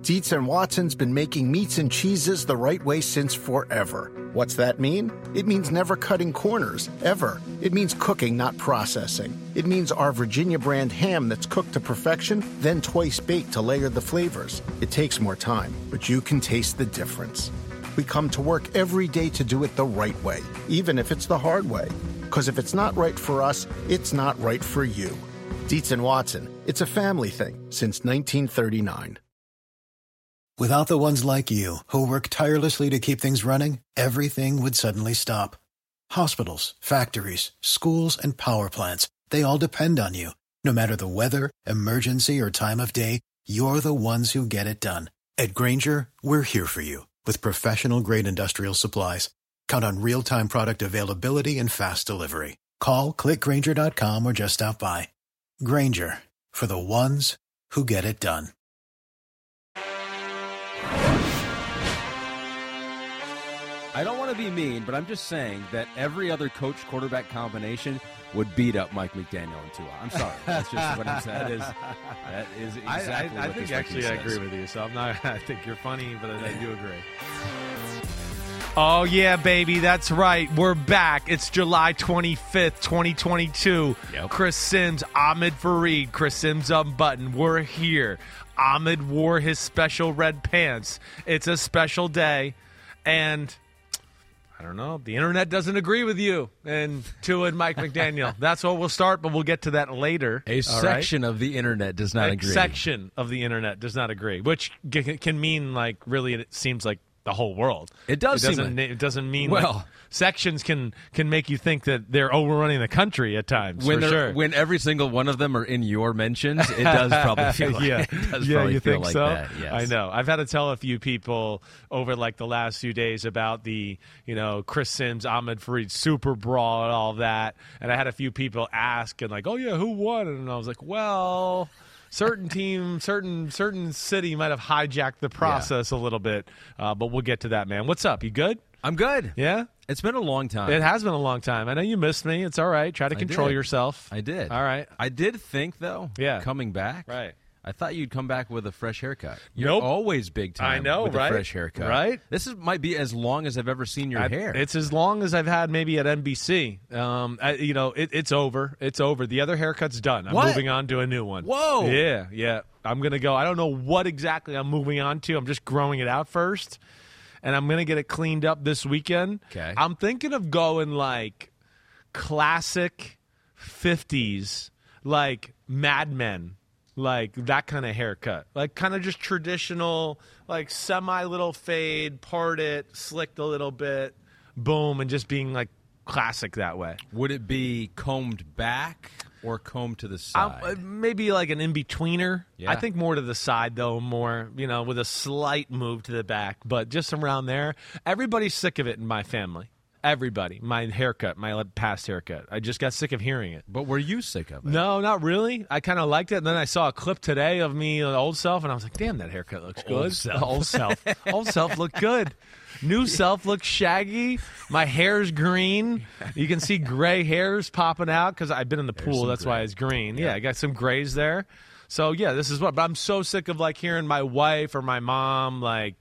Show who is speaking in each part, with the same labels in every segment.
Speaker 1: Dietz and Watson's been making meats and cheeses the right way since forever. What's that mean? It means never cutting corners, ever. It means cooking, not processing. It means our Virginia brand ham that's cooked to perfection, then twice baked to layer the flavors. It takes more time, but you can taste the difference. We come to work every day to do it the right way, even if it's the hard way. Because if it's not right for us, it's not right for you. Dietz and Watson, it's a family thing since 1939.
Speaker 2: Without the ones like you, who work tirelessly to keep things running, everything would suddenly stop. Hospitals, factories, schools, and power plants, they all depend on you. No matter the weather, emergency, or time of day, you're the ones who get it done. At Grainger, we're here for you with professional-grade industrial supplies. Count on real-time product availability and fast delivery. Call, click Grainger.com, or just stop by. Grainger, for the ones who get it done.
Speaker 3: I don't want to be mean, but I'm just saying that every other coach-quarterback combination would beat up Mike McDaniel and Tua. I'm sorry. That's just what I'm saying. That is exactly
Speaker 4: I
Speaker 3: what
Speaker 4: think
Speaker 3: this
Speaker 4: actually
Speaker 3: says.
Speaker 4: I agree with you, so I'm not. I think you're funny, but I do agree.
Speaker 5: Oh, yeah, baby. That's right. We're back. It's July 25th, 2022.
Speaker 3: Yep.
Speaker 5: Chris Sims, Ahmed Fareed, Chris Sims Unbuttoned. We're here. Ahmed wore his special red pants. It's a special day. And I don't know. The internet doesn't agree with you and Tua and Mike McDaniel. That's where we'll start, but we'll get to that later.
Speaker 3: A section of the internet does not agree.
Speaker 5: A section of the internet does not agree, which can mean, like, really, it seems like the whole world.
Speaker 3: It does.
Speaker 5: It doesn't mean
Speaker 3: well.
Speaker 5: Like, sections can make you think that they're overrunning the country at times.
Speaker 3: When
Speaker 5: for sure.
Speaker 3: When every single one of them are in your mentions, it does probably feel like
Speaker 5: yeah.
Speaker 3: it does
Speaker 5: yeah,
Speaker 3: probably
Speaker 5: you
Speaker 3: feel
Speaker 5: think
Speaker 3: like
Speaker 5: so?
Speaker 3: that. Yes.
Speaker 5: I know. I've had to tell a few people over like the last few days about the Chris Sims, Ahmed Fareed Super Brawl and all that, and I had a few people ask and like, oh yeah, who won? And I was like, well. Certain team, certain city might have hijacked the process a little bit, but we'll get to that, man. What's up? You good?
Speaker 3: I'm good.
Speaker 5: Yeah?
Speaker 3: It's been a long time.
Speaker 5: It has been a long time. I know you missed me. It's all right. Try to control yourself.
Speaker 3: I did.
Speaker 5: All right.
Speaker 3: I did think, though, coming back,
Speaker 5: right.
Speaker 3: I thought you'd come back with a fresh haircut. You're
Speaker 5: Nope.
Speaker 3: always big time
Speaker 5: I know,
Speaker 3: with
Speaker 5: right?
Speaker 3: a fresh haircut.
Speaker 5: Right?
Speaker 3: This might be as long as I've ever seen your hair.
Speaker 5: It's as long as I've had maybe at NBC. It's over. It's over. The other haircut's done. I'm moving on to a new one.
Speaker 3: Whoa.
Speaker 5: Yeah. I'm going to go. I don't know what exactly I'm moving on to. I'm just growing it out first, and I'm going to get it cleaned up this weekend.
Speaker 3: Okay.
Speaker 5: I'm thinking of going like classic 50s, like Mad Men. Like that kind of haircut, like kind of just traditional, like semi-little fade, part it, slicked a little bit, boom, and just being like classic that way.
Speaker 3: Would it be combed back or combed to the side?
Speaker 5: Maybe like an in-betweener.
Speaker 3: Yeah.
Speaker 5: I think more to the side, though, more, with a slight move to the back, but just around there. Everybody's sick of it in my family. Everybody. My haircut, my past haircut. I just got sick of hearing it.
Speaker 3: But were you sick of it?
Speaker 5: No, not really. I kind of liked it. And then I saw a clip today of me, old self, and I was like, damn, that haircut looks good. Old self. Old self looked good. New self looks shaggy. My hair's green. You can see gray hairs popping out because I've been in the pool. That's why it's green. Yeah, I got some grays there. So, yeah, this is what. But I'm so sick of, like, hearing my wife or my mom, like,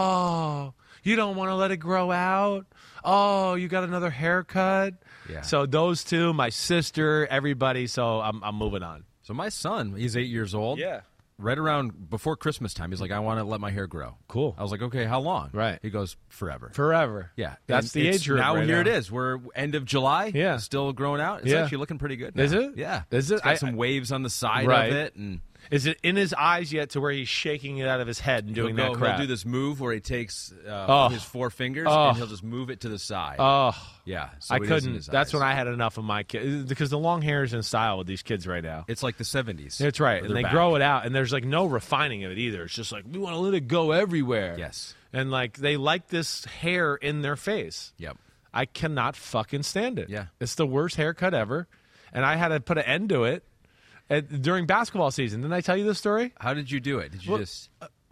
Speaker 5: oh, you don't want to let it grow out? Oh, you got another haircut?
Speaker 3: Yeah.
Speaker 5: So those two, my sister, everybody, so I'm moving on.
Speaker 3: So my son, he's 8 years old.
Speaker 5: Yeah.
Speaker 3: Right around before Christmas time, he's like, I want to let my hair grow.
Speaker 5: Cool.
Speaker 3: I was like, okay, how long?
Speaker 5: Right.
Speaker 3: He goes, forever.
Speaker 5: Forever.
Speaker 3: Yeah.
Speaker 5: That's
Speaker 3: And
Speaker 5: the
Speaker 3: it's
Speaker 5: age group
Speaker 3: now.
Speaker 5: right
Speaker 3: Here
Speaker 5: now.
Speaker 3: it is. We're end of July.
Speaker 5: Yeah.
Speaker 3: Still growing out. It's
Speaker 5: Yeah.
Speaker 3: actually looking pretty good now.
Speaker 5: Is it?
Speaker 3: Yeah.
Speaker 5: Is it?
Speaker 3: It's got some waves on the side
Speaker 5: Right.
Speaker 3: of it. And
Speaker 5: Is it in his eyes yet to where he's shaking it out of his head and doing that crap?
Speaker 3: He'll do this move where he takes his four fingers and he'll just move it to the side.
Speaker 5: Oh.
Speaker 3: Yeah. So
Speaker 5: I
Speaker 3: it is in
Speaker 5: couldn't.
Speaker 3: his
Speaker 5: That's
Speaker 3: eyes.
Speaker 5: when I had enough of my kids. Because the long hair is in style with these kids right now.
Speaker 3: It's like the 70s.
Speaker 5: That's right.
Speaker 3: Or
Speaker 5: And
Speaker 3: they're
Speaker 5: they
Speaker 3: back.
Speaker 5: grow it out, and there's like no refining of it either. It's just like, we want to let it go everywhere.
Speaker 3: Yes.
Speaker 5: And like they like this hair in their face.
Speaker 3: Yep.
Speaker 5: I cannot fucking stand it.
Speaker 3: Yeah.
Speaker 5: It's the worst haircut ever. And I had to put an end to it during basketball season. Didn't I tell you this story?
Speaker 3: How did you do it? Did you just...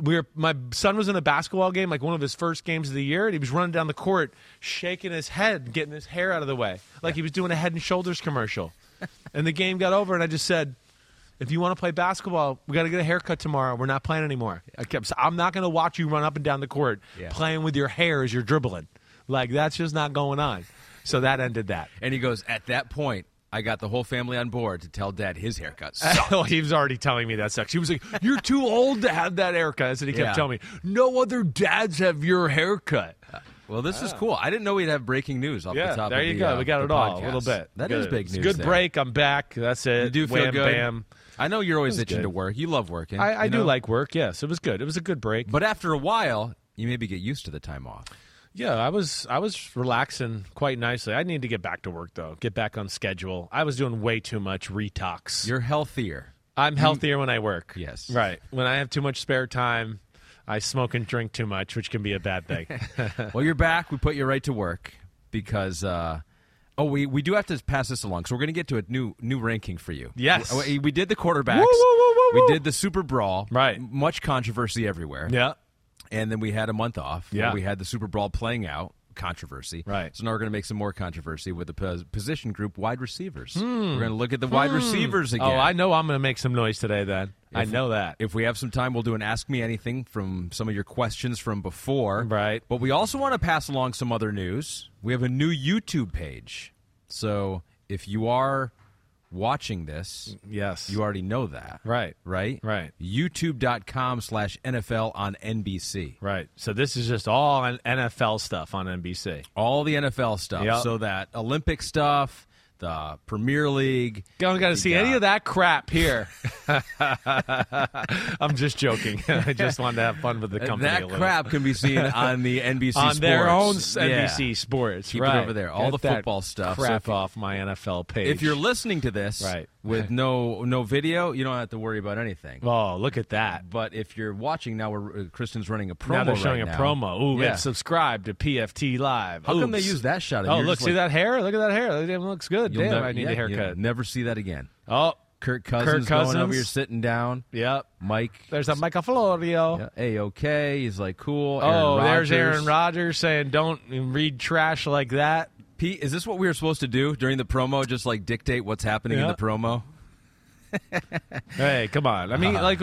Speaker 5: My son was in a basketball game, like one of his first games of the year, and he was running down the court, shaking his head, getting his hair out of the way, like he was doing a Head and Shoulders commercial. And the game got over, and I just said, if you want to play basketball, we got to get a haircut tomorrow. We're not playing anymore. I'm not going to watch you run up and down the court playing with your hair as you're dribbling. Like, that's just not going on. So that ended that.
Speaker 3: And he goes, at that point, I got the whole family on board to tell Dad his haircut sucked.
Speaker 5: Oh, he was already telling me that sucks. He was like, you're too old to have that haircut. That's what he kept telling me. No other dads have your haircut.
Speaker 3: Well, this is cool. I didn't know we'd have breaking news off the top of the
Speaker 5: there you go. We got it all
Speaker 3: podcast.
Speaker 5: a little bit.
Speaker 3: That is big news.
Speaker 5: Good
Speaker 3: there.
Speaker 5: break. I'm back. That's it.
Speaker 3: You do feel
Speaker 5: Wham,
Speaker 3: good?
Speaker 5: Bam.
Speaker 3: I know you're always itching to work. You love working.
Speaker 5: I do like work, yes. It was good. It was a good break.
Speaker 3: But after a while, you maybe get used to the time off.
Speaker 5: Yeah, I was relaxing quite nicely. I need to get back to work, though. Get back on schedule. I was doing way too much retox.
Speaker 3: You're healthier.
Speaker 5: I'm healthier when I work.
Speaker 3: Yes.
Speaker 5: Right. When I have too much spare time, I smoke and drink too much, which can be a bad thing.
Speaker 3: Well, you're back. We put you right to work because we do have to pass this along. So we're going to get to a new ranking for you.
Speaker 5: Yes.
Speaker 3: We did the quarterbacks. We did the Super Brawl.
Speaker 5: Right.
Speaker 3: Much controversy everywhere.
Speaker 5: Yeah.
Speaker 3: And then we had a month off.
Speaker 5: Yeah.
Speaker 3: We had the Super Brawl playing out. Controversy.
Speaker 5: Right.
Speaker 3: So now we're going to make some more controversy with the position group wide receivers. We're going to look at the wide receivers again.
Speaker 5: Oh, I know I'm going to make some noise today then. I know that.
Speaker 3: If we have some time, we'll do an Ask Me Anything from some of your questions from before.
Speaker 5: Right.
Speaker 3: But we also want to pass along some other news. We have a new YouTube page. So if you are watching this,
Speaker 5: yes,
Speaker 3: you already know that.
Speaker 5: Right.
Speaker 3: Right?
Speaker 5: Right.
Speaker 3: YouTube.com/NFL on NBC.
Speaker 5: Right. So this is just all NFL stuff on NBC.
Speaker 3: All the NFL stuff.
Speaker 5: Yep.
Speaker 3: So that Olympic stuff, the Premier League.
Speaker 5: Don't got to see any of that crap here. I'm just joking. I just wanted to have fun with the company.
Speaker 3: That
Speaker 5: a little.
Speaker 3: crap can be seen on the NBC
Speaker 5: on
Speaker 3: Sports.
Speaker 5: their own NBC Sports.
Speaker 3: Keep
Speaker 5: right.
Speaker 3: it over there. All
Speaker 5: Get
Speaker 3: the
Speaker 5: that
Speaker 3: football stuff.
Speaker 5: Crap
Speaker 3: So
Speaker 5: off my NFL page.
Speaker 3: if you're listening to this
Speaker 5: Right.
Speaker 3: with no video, you don't have to worry about anything.
Speaker 5: Oh, look at that.
Speaker 3: But if you're watching now, Kristen's running a promo.
Speaker 5: Now they're showing
Speaker 3: right
Speaker 5: a promo. Ooh,
Speaker 3: Yeah.
Speaker 5: subscribe to PFT Live.
Speaker 3: How come they
Speaker 5: Oops.
Speaker 3: use that shot?
Speaker 5: Oh,
Speaker 3: You're
Speaker 5: look,
Speaker 3: just
Speaker 5: see
Speaker 3: like,
Speaker 5: that hair? Look at that hair. It looks good.
Speaker 3: you'll
Speaker 5: Damn,
Speaker 3: never-
Speaker 5: I need a haircut.
Speaker 3: You'll never see that again.
Speaker 5: Oh,
Speaker 3: Kirk Cousins going over
Speaker 5: Cousins.
Speaker 3: here sitting down.
Speaker 5: yep.
Speaker 3: Mike.
Speaker 5: There's a Michael Florio.
Speaker 3: Yeah, A-OK. He's like, cool.
Speaker 5: Oh,
Speaker 3: Aaron
Speaker 5: there's
Speaker 3: Rodgers.
Speaker 5: Aaron Rodgers saying, don't read trash like that.
Speaker 3: Pete, is this what we were supposed to do during the promo? Just like dictate what's happening in
Speaker 5: Yeah.
Speaker 3: the promo?
Speaker 5: Hey, come on. I mean, like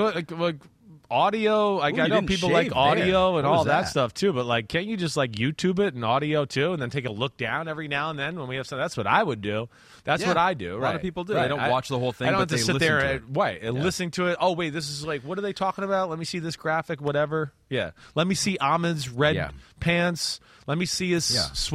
Speaker 5: audio. Like,
Speaker 3: Ooh,
Speaker 5: I
Speaker 3: you
Speaker 5: know
Speaker 3: didn't
Speaker 5: people
Speaker 3: shave
Speaker 5: like audio
Speaker 3: there.
Speaker 5: and
Speaker 3: What
Speaker 5: all
Speaker 3: was
Speaker 5: that
Speaker 3: that?
Speaker 5: stuff too. But like, can't you just like YouTube it and audio too, and then take a look down every now and then when we have some? That's what I would do. That's
Speaker 3: Yeah,
Speaker 5: what I do.
Speaker 3: a lot
Speaker 5: right.
Speaker 3: of people do.
Speaker 5: Right.
Speaker 3: They don't watch the whole thing,
Speaker 5: I don't
Speaker 3: but
Speaker 5: have to
Speaker 3: they
Speaker 5: sit
Speaker 3: listen
Speaker 5: there
Speaker 3: to
Speaker 5: and listen to it. Oh wait, this is like, what are they talking about? Let me see this graphic. Whatever. Yeah. Let me see Ahmed's red pants. Let me see his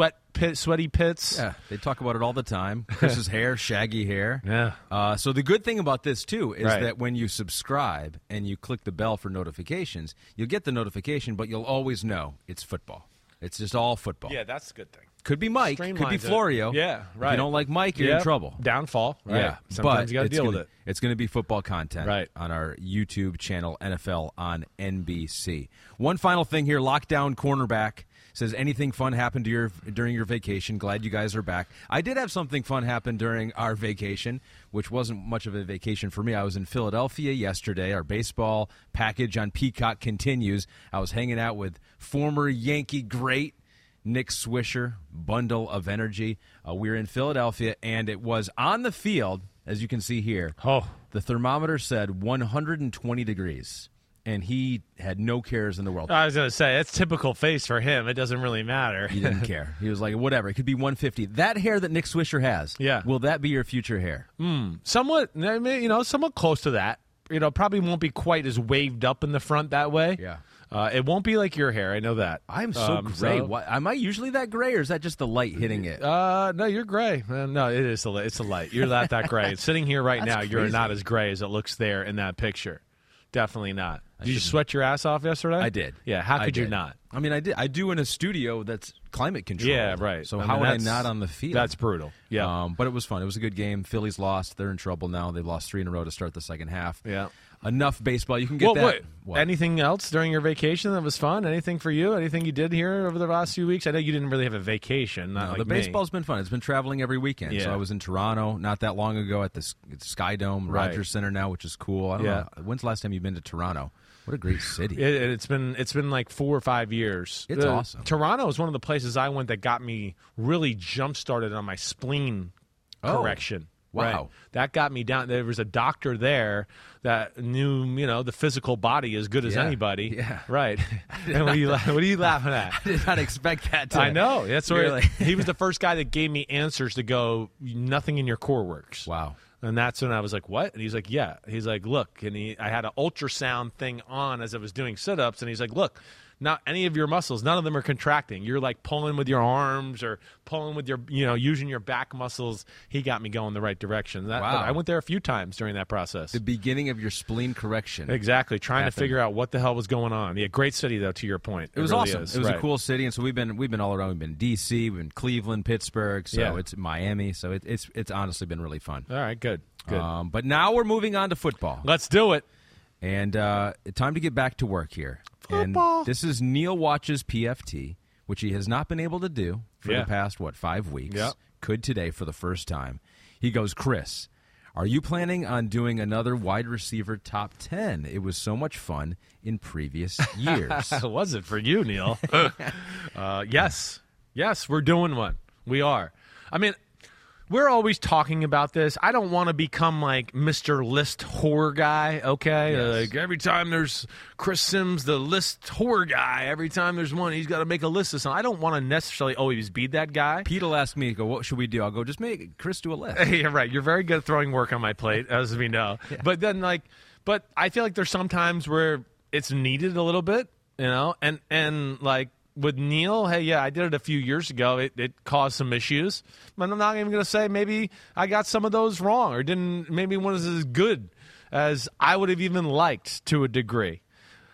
Speaker 5: sweaty pits.
Speaker 3: Yeah, they talk about it all the time. Chris's hair, shaggy hair.
Speaker 5: Yeah.
Speaker 3: So the good thing about this, too, is
Speaker 5: Right.
Speaker 3: that when you subscribe and you click the bell for notifications, you'll get the notification, but you'll always know it's football. It's just all football.
Speaker 5: Yeah, that's a good thing.
Speaker 3: Could be Mike. Could be
Speaker 5: Streamlines it.
Speaker 3: Florio.
Speaker 5: Yeah, right.
Speaker 3: If you don't like Mike, you're in
Speaker 5: Yep.
Speaker 3: trouble.
Speaker 5: Downfall. Right.
Speaker 3: Yeah,
Speaker 5: Sometimes
Speaker 3: but
Speaker 5: you got to
Speaker 3: it's
Speaker 5: deal
Speaker 3: gonna-
Speaker 5: with it.
Speaker 3: It's going to be football content
Speaker 5: Right.
Speaker 3: on our YouTube channel, NFL on NBC. One final thing here, lockdown cornerback says, anything fun happened to during your vacation? Glad you guys are back. I did have something fun happen during our vacation, which wasn't much of a vacation for me. I was in Philadelphia yesterday. Our baseball package on Peacock continues. I was hanging out with former Yankee great Nick Swisher, bundle of energy. We were in Philadelphia, and it was on the field, as you can see here.
Speaker 5: Oh.
Speaker 3: The thermometer said 120 degrees, and he had no cares in the world.
Speaker 5: I was going to say, it's typical face for him. It doesn't really matter.
Speaker 3: He didn't care. He was like, whatever. It could be 150. That hair that Nick Swisher has, will that be your future hair?
Speaker 5: Somewhat, I mean, somewhat close to that. Probably won't be quite as waved up in the front that way.
Speaker 3: Yeah.
Speaker 5: It won't be like your hair. I know that.
Speaker 3: I'm so gray. Am I usually that gray, or is that just the light hitting it?
Speaker 5: No, you're gray. No, it is. It's the light. You're not that gray. Sitting here right now, you're
Speaker 3: crazy.
Speaker 5: not as gray as it looks there in that picture. Definitely not. Did you sweat your ass off yesterday?
Speaker 3: I did.
Speaker 5: Yeah. How
Speaker 3: I
Speaker 5: could you
Speaker 3: did.
Speaker 5: not?
Speaker 3: I mean, I did. I do in a studio that's climate controlled.
Speaker 5: Yeah, right.
Speaker 3: So
Speaker 5: I
Speaker 3: how
Speaker 5: mean,
Speaker 3: would I
Speaker 5: that's-
Speaker 3: not on the field?
Speaker 5: That's brutal. Yeah.
Speaker 3: But it was fun. It was a good game. Phillies lost. They're in trouble now. They've lost 3 in a row to start the second half.
Speaker 5: Yeah.
Speaker 3: Enough baseball. You can get that.
Speaker 5: Wait.
Speaker 3: What?
Speaker 5: Anything else during your vacation that was fun? Anything for you? Anything you did here over the last few weeks? I know you didn't really have a vacation. Not
Speaker 3: No,
Speaker 5: like
Speaker 3: the
Speaker 5: me.
Speaker 3: baseball's been fun. It's been traveling every weekend.
Speaker 5: Yeah.
Speaker 3: So I was in Toronto not that long ago at the Sky Dome,
Speaker 5: Right.
Speaker 3: Rogers Center now, which is cool. I don't know. When's the last time you've been to Toronto? What a great city.
Speaker 5: It's been like 4 or 5 years.
Speaker 3: It's awesome.
Speaker 5: Toronto is one of the places I went that got me really jump started on my spleen correction.
Speaker 3: Wow.
Speaker 5: Right. That got me down. There was a doctor there that knew, the physical body as good as anybody.
Speaker 3: Yeah.
Speaker 5: Right. And what are you laughing at?
Speaker 3: I did not expect that.
Speaker 5: I know. That's where
Speaker 3: Really?
Speaker 5: he was the first guy that gave me answers to go, nothing in your core works.
Speaker 3: Wow.
Speaker 5: And that's when I was like, what? And he's like, yeah. He's like, look. And I had an ultrasound thing on as I was doing sit-ups. And he's like, look, not any of your muscles, none of them are contracting. You're like pulling with your arms or pulling with your, using your back muscles. He got me going the right direction.
Speaker 3: Wow.
Speaker 5: I went there a few times during that process.
Speaker 3: The beginning of your spleen correction.
Speaker 5: Exactly. Trying
Speaker 3: happened.
Speaker 5: to figure out what the hell was going on. Yeah, great city, though, to your point.
Speaker 3: It was
Speaker 5: really
Speaker 3: awesome.
Speaker 5: is.
Speaker 3: It was
Speaker 5: Right.
Speaker 3: a cool city, and so we've been all around. We've been in D.C., we've been in Cleveland, Pittsburgh, so
Speaker 5: Yeah.
Speaker 3: it's Miami. So it's honestly been really fun.
Speaker 5: All right, good. Good.
Speaker 3: But now we're moving on to football.
Speaker 5: Let's do it.
Speaker 3: And time to get back to work here.
Speaker 5: Football.
Speaker 3: And this is Neil Watch's PFT, which he has not been able to do for the past, 5 weeks.
Speaker 5: Yep.
Speaker 3: Could today for the first time. He goes, Chris, are you planning on doing another wide receiver top 10? It was so much fun in previous years.
Speaker 5: Was it for you, Neil? Yes. Yes, we're doing one. We are. I mean, we're always talking about this. I don't want to become like Mr. List horror guy, okay?
Speaker 3: Yes.
Speaker 5: Like every time there's Chris Sims, the list horror guy, every time there's one, he's got to make a list of something. I don't want to necessarily always be that guy.
Speaker 3: Pete will ask me, what should we do? I'll go, just make Chris do a list.
Speaker 5: Yeah, right. You're very good at throwing work on my plate, as we know. Yeah. But then, but I feel like there's some times where it's needed a little bit, and like, with Neil, hey, yeah, I did it a few years ago. It caused some issues. But I'm not even going to say maybe I got some of those wrong or maybe one was as good as I would have even liked to a degree.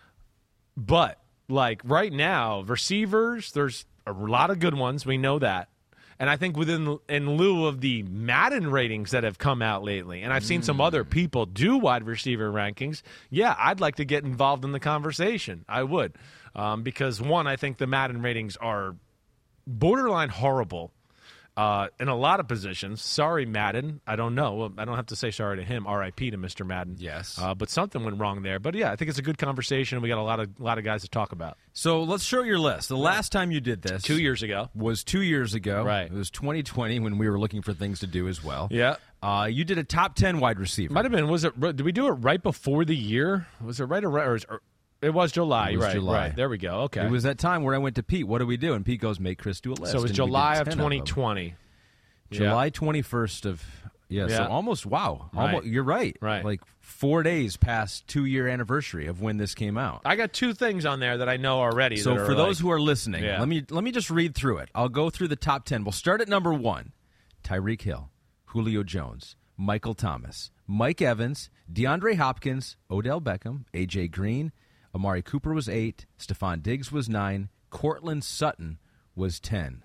Speaker 5: But, like, right now, receivers, there's a lot of good ones. We know that. And I think in lieu of the Madden ratings that have come out lately, and I've seen some other people do wide receiver rankings, yeah, I'd like to get involved in the conversation. I would. Because, one, I think the Madden ratings are borderline horrible in a lot of positions. Sorry, Madden. I don't know. Well, I don't have to say sorry to him. R.I.P. to Mr. Madden.
Speaker 3: Yes.
Speaker 5: But something went wrong there. But, yeah, I think it's a good conversation. We got a lot of guys to talk about.
Speaker 3: So let's show your list. The last time you did this
Speaker 5: 2 years ago.
Speaker 3: was 2 years ago.
Speaker 5: Right.
Speaker 3: It was 2020 when we were looking for things to do as well.
Speaker 5: Yeah.
Speaker 3: You did a top 10 wide receiver.
Speaker 5: Might have been. Did we do it right before the year? Was it right around? Or it was July.
Speaker 3: It was
Speaker 5: right.
Speaker 3: July.
Speaker 5: Right. There we go. Okay.
Speaker 3: It was that time where I went to Pete. What do we do? And Pete goes, make Chris do a list.
Speaker 5: So it was
Speaker 3: And we did
Speaker 5: July of
Speaker 3: 10
Speaker 5: 2020.
Speaker 3: July 21st of so almost
Speaker 5: Right.
Speaker 3: Almost, you're right.
Speaker 5: Right.
Speaker 3: Like 4 days past 2-year anniversary of when this came out.
Speaker 5: I got two things on there that I know already.
Speaker 3: So
Speaker 5: that
Speaker 3: for
Speaker 5: are
Speaker 3: those
Speaker 5: like,
Speaker 3: who are listening,
Speaker 5: Yeah.
Speaker 3: let me just read through it. I'll go through the top 10. We'll start at number 1. Tyreek Hill, Julio Jones, Michael Thomas, Mike Evans, DeAndre Hopkins, Odell Beckham, A.J. Green, Amari Cooper was 8, Stephon Diggs was 9, Cortland Sutton was 10.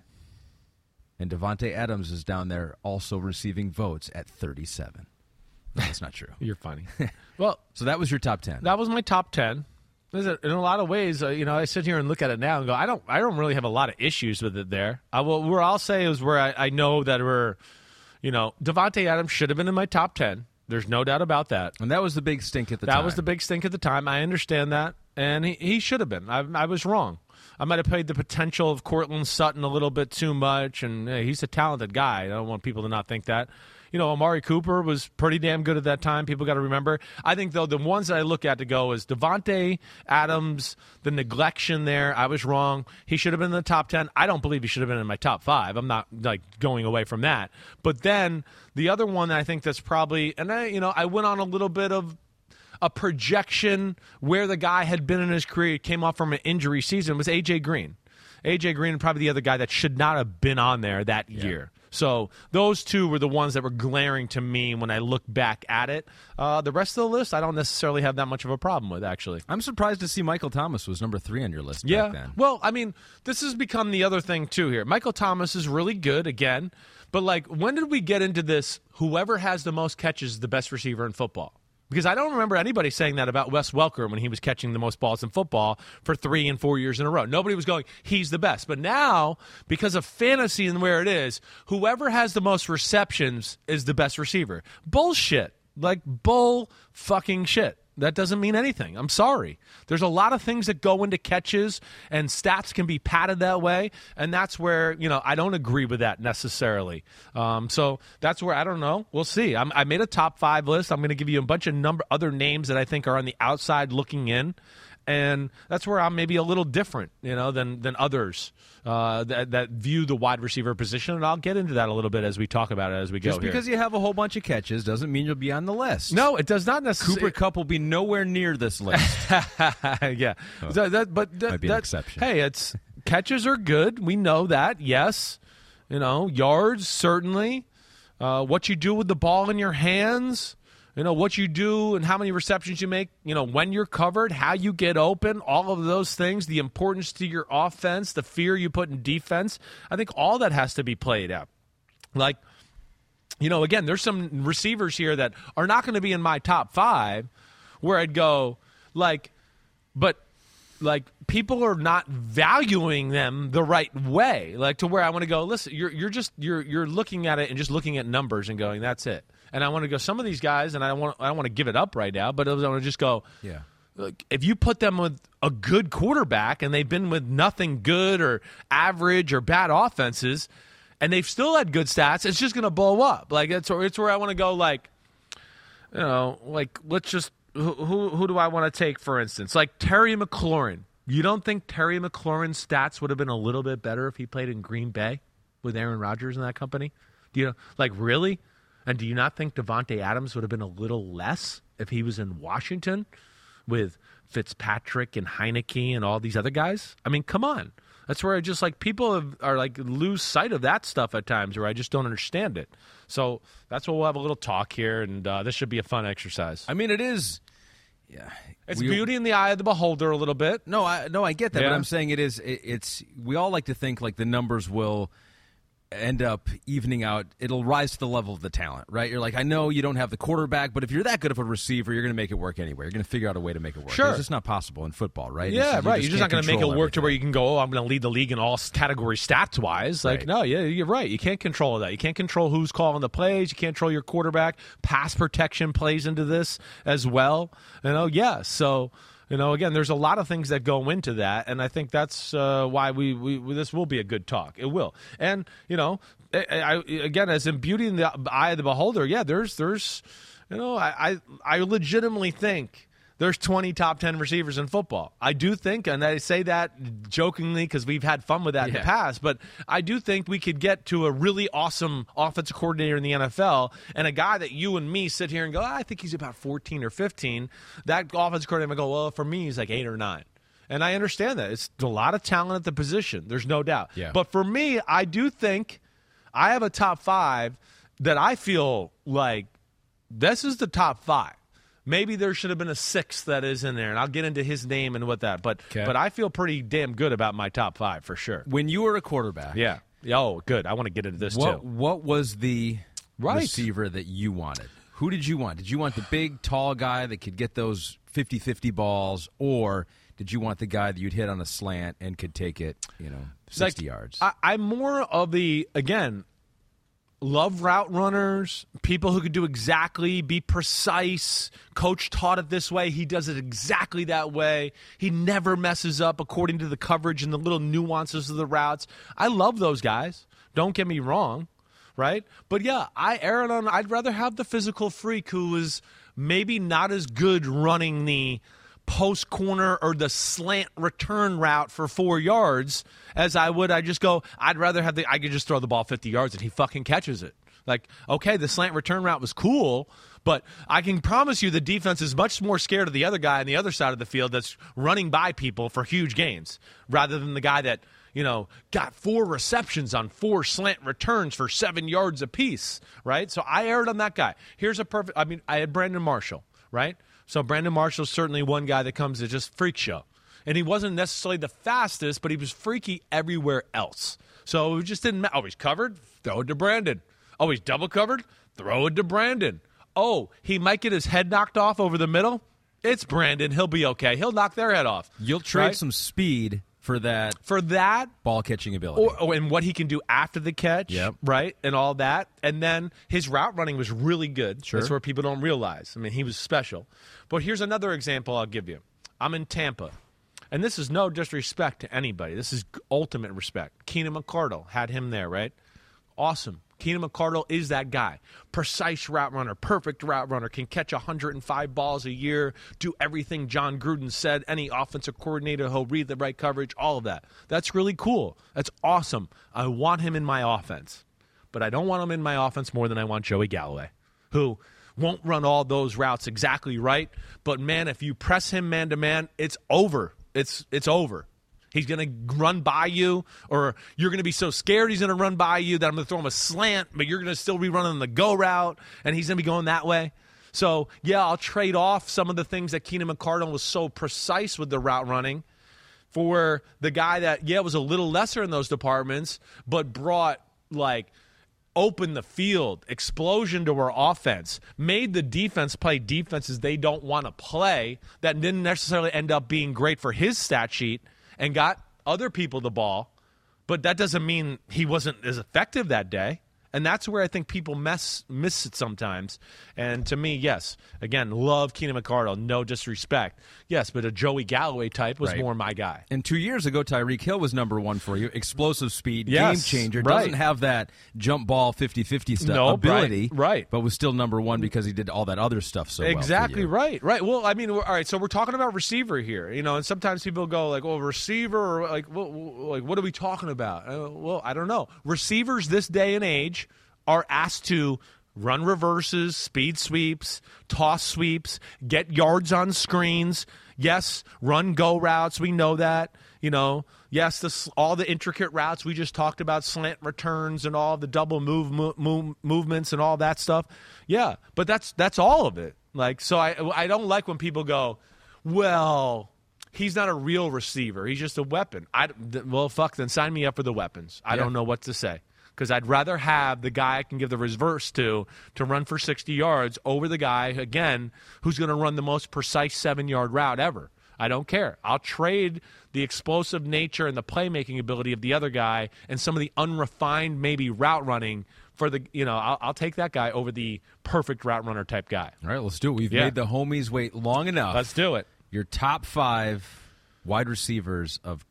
Speaker 3: And Devontae Adams is down there also receiving votes at 37. No, that's not true.
Speaker 5: You're funny. Well,
Speaker 3: So that was your top 10.
Speaker 5: that was my top 10. In a lot of ways, I sit here and look at it now and go, I don't really have a lot of issues with it there. Where I'll say is where I know that Devontae Adams should have been in my top 10. There's no doubt about that.
Speaker 3: And that was the big stink at the time.
Speaker 5: That was the big stink at the time. I understand that. And he should have been. I was wrong. I might have played the potential of Cortland Sutton a little bit too much, and he's a talented guy. I don't want people to not think that. Amari Cooper was pretty damn good at that time. People got to remember. I think, though, the ones that I look at to go is Devontae Adams, the neglection there. I was wrong. He should have been in the top 10. I don't believe he should have been in my top 5. I'm not, going away from that. But then the other one that I think that's probably – and I went on a little bit of a projection where the guy had been in his career, came off from an injury season, was A.J. Green. A.J. Green, probably the other guy that should not have been on there that year. So those two were the ones that were glaring to me when I look back at it. The rest of the list, I don't necessarily have that much of a problem with, actually.
Speaker 3: I'm surprised to see Michael Thomas was number 3 on your list
Speaker 5: Yeah.
Speaker 3: back then.
Speaker 5: Well, I mean, this has become the other thing, too, here. Michael Thomas is really good, again. But, when did we get into this, whoever has the most catches is the best receiver in football? Because I don't remember anybody saying that about Wes Welker when he was catching the most balls in football for 3 and 4 years in a row. Nobody was going, he's the best. But now, because of fantasy and where it is, whoever has the most receptions is the best receiver. Bullshit. Bull fucking shit. That doesn't mean anything. I'm sorry. There's a lot of things that go into catches, and stats can be padded that way, and that's where, I don't agree with that necessarily. So that's where, I don't know. We'll see. I made a top 5 list. I'm going to give you a bunch of other names that I think are on the outside looking in, and that's where I'm maybe a little different, than others that view the wide receiver position, and I'll get into that a little bit as we talk about it as we go here.
Speaker 3: Just because you have a whole bunch of catches doesn't mean you'll be on the list.
Speaker 5: No, it does not necessarily.
Speaker 3: Cooper Kupp will be nowhere near this list.
Speaker 5: Yeah.
Speaker 3: Might be an exception.
Speaker 5: Hey, catches are good. We know that, yes. Yards, certainly. What you do with the ball in your hands, what you do and how many receptions you make, when you're covered, how you get open, all of those things, the importance to your offense, the fear you put in defense. I think all that has to be played out. Like, again, there's some receivers here that are not going to be in my top 5 where I'd go, people are not valuing them the right way, to where I want to go, listen, you're looking at it and just looking at numbers and going, that's it. And I want to go, some of these guys, and I don't want to give it up right now, but I want to just go,
Speaker 3: yeah.
Speaker 5: Look, if you put them with a good quarterback and they've been with nothing good or average or bad offenses, and they've still had good stats, it's just going to blow up. It's where I want to go. Let's just who do I want to take, for instance? Like Terry McLaurin. You don't think Terry McLaurin's stats would have been a little bit better if he played in Green Bay with Aaron Rodgers in that company? Really? And do you not think Devontae Adams would have been a little less if he was in Washington with Fitzpatrick and Heineke and all these other guys? I mean, come on. That's where I just people are lose sight of that stuff at times, where I just don't understand it. So that's why we'll have a little talk here, and this should be a fun exercise.
Speaker 3: I mean, it is. Yeah,
Speaker 5: it's beauty in the eye of the beholder a little bit.
Speaker 3: No, I get that,
Speaker 5: Yeah.
Speaker 3: but I'm saying it is. It's we all like to think the numbers will end up evening out. It'll rise to the level of the talent, right? You're I know you don't have the quarterback, but if you're that good of a receiver, you're going to make it work anyway. You're going to figure out a way to make it work.
Speaker 5: Sure.
Speaker 3: It's just not possible in football, right?
Speaker 5: Yeah, right. You're just not going to make it work to where
Speaker 3: everything.
Speaker 5: you can go, I'm going to lead the league in all categories stats-wise.
Speaker 3: Right.
Speaker 5: No, yeah, you're right. You can't control that. You can't control who's calling the plays. You can't control your quarterback. Pass protection plays into this as well. Yeah, so... again, there's a lot of things that go into that, and I think that's why we this will be a good talk. It will. And, again, as in beauty in the eye of the beholder, yeah, there's I legitimately think there's 20 top 10 receivers in football. I do think, and I say that jokingly because we've had fun with that in the past, but I do think we could get to a really awesome offensive coordinator in the NFL, and a guy that you and me sit here and go, I think he's about 14 or 15. That offensive coordinator might go, well, for me, he's 8 or 9. And I understand that. It's a lot of talent at the position. There's no doubt.
Speaker 3: Yeah.
Speaker 5: But for me, I do think I have a top 5 that I feel like this is the top 5. Maybe there should have been a 6th that is in there, and I'll get into his name and what that. But I feel pretty damn good about my top 5 for sure.
Speaker 3: When you were a quarterback,
Speaker 5: yeah. Oh, good. I want to get into this too.
Speaker 3: What was the receiver that you wanted? Who did you want? Did you want the big, tall guy that could get those 50-50 balls, or did you want the guy that you'd hit on a slant and could take it, 60 yards?
Speaker 5: I'm more of the, again, love route runners, people who could do exactly, be precise. Coach taught it this way. He does it exactly that way. He never messes up according to the coverage and the little nuances of the routes. I love those guys. Don't get me wrong, right? But yeah, I'd rather have the physical freak who is maybe not as good running the post corner or the slant return route for 4 yards as I would. I'd rather have I could just throw the ball 50 yards and he fucking catches it. Okay, the slant return route was cool, but I can promise you the defense is much more scared of the other guy on the other side of the field that's running by people for huge gains rather than the guy that, got 4 receptions on 4 slant returns for 7 yards apiece, right? So I erred on that guy. Here's I had Brandon Marshall, right? So Brandon Marshall's certainly one guy that comes to just freak show. And he wasn't necessarily the fastest, but he was freaky everywhere else. So it just didn't matter. Oh, he's covered? Throw it to Brandon. Oh, he's double covered? Throw it to Brandon. Oh, he might get his head knocked off over the middle? It's Brandon. He'll be okay. He'll knock their head off.
Speaker 3: You'll trade some speed for that ball catching ability.
Speaker 5: And what he can do after the catch,
Speaker 3: Yep.
Speaker 5: right, and all that. And then his route running was really good.
Speaker 3: Sure.
Speaker 5: That's where people don't realize. I mean, he was special. But here's another example I'll give you. I'm in Tampa, and this is no disrespect to anybody. This is ultimate respect. Keenan McCardle, had him there, right? Awesome. Keenan McCardle is that guy. Precise route runner, perfect route runner, can catch 105 balls a year, do everything John Gruden said, any offensive coordinator, he'll read the right coverage, all of that. That's really cool. That's awesome. I want him in my offense. But I don't want him in my offense more than I want Joey Galloway, who won't run all those routes exactly right. But, man, if you press him man-to-man, it's over. It's over. He's going to run by you, or you're going to be so scared he's going to run by you that I'm going to throw him a slant, but you're going to still be running the go route, and he's going to be going that way. So, yeah, I'll trade off some of the things that Keenan McCardle was so precise with the route running for the guy that, was a little lesser in those departments, but brought, open the field, explosion to our offense, made the defense play defenses they don't want to play that didn't necessarily end up being great for his stat sheet, and got other people the ball, but that doesn't mean he wasn't as effective that day. And that's where I think people miss it sometimes. And to me, yes, again, love Keenan McCardle, no disrespect. Yes, but a Joey Galloway type was more my guy.
Speaker 3: And 2 years ago, Tyreek Hill was number one for you. Explosive speed,
Speaker 5: yes,
Speaker 3: game changer.
Speaker 5: Right.
Speaker 3: Doesn't have that jump ball 50-50 stuff ability,
Speaker 5: right.
Speaker 3: But was still number one because he did all that other stuff so
Speaker 5: exactly
Speaker 3: well for you.
Speaker 5: Right. Well, I mean, all right, so we're talking about receiver here, and sometimes people go like, well, receiver, or what are we talking about? Well, I don't know. Receivers this day and age are asked to run reverses, speed sweeps, toss sweeps, get yards on screens. Yes, run go routes. We know that. Yes, all the intricate routes we just talked about, slant returns and all the double movements and all that stuff. Yeah, but that's all of it. So I don't like when people go, well, he's not a real receiver. He's just a weapon. Well, fuck, then sign me up for the weapons. I don't know what to say. Because I'd rather have the guy I can give the reverse to run for 60 yards over the guy, again, who's going to run the most precise 7-yard route ever. I don't care. I'll trade the explosive nature and the playmaking ability of the other guy and some of the unrefined maybe route running for the, I'll take that guy over the perfect route runner type guy.
Speaker 3: All right, let's do it. We've made the homies wait long enough.
Speaker 5: Let's do it.
Speaker 3: Your top 5 wide receivers of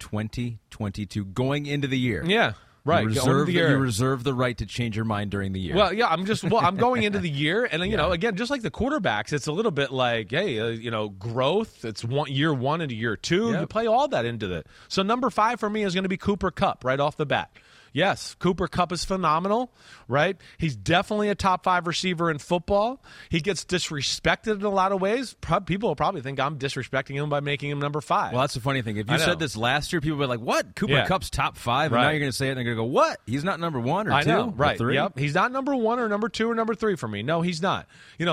Speaker 3: 2022 going into the year.
Speaker 5: Yeah. Right,
Speaker 3: you reserve the right to change your mind during the year.
Speaker 5: Well, yeah, I'm going into the year, and again, just like the quarterbacks, it's a little bit like, hey, growth. It's year 1 into year 2. Yep. You play all that into it. So number 5 for me is going to be Cooper Kupp right off the bat. Yes, Cooper Kupp is phenomenal, right? He's definitely a top 5 receiver in football. He gets disrespected in a lot of ways. People will probably think I'm disrespecting him by making him number 5.
Speaker 3: Well, that's the funny thing. If you said this last year, people would be like, what? Cooper Kupp's top 5? And now you're going to say it, and they're going to go, what? He's not number 1 or 2
Speaker 5: right.
Speaker 3: or 3?
Speaker 5: Yep. He's not number 1 or number 2 or number 3 for me. No, he's not.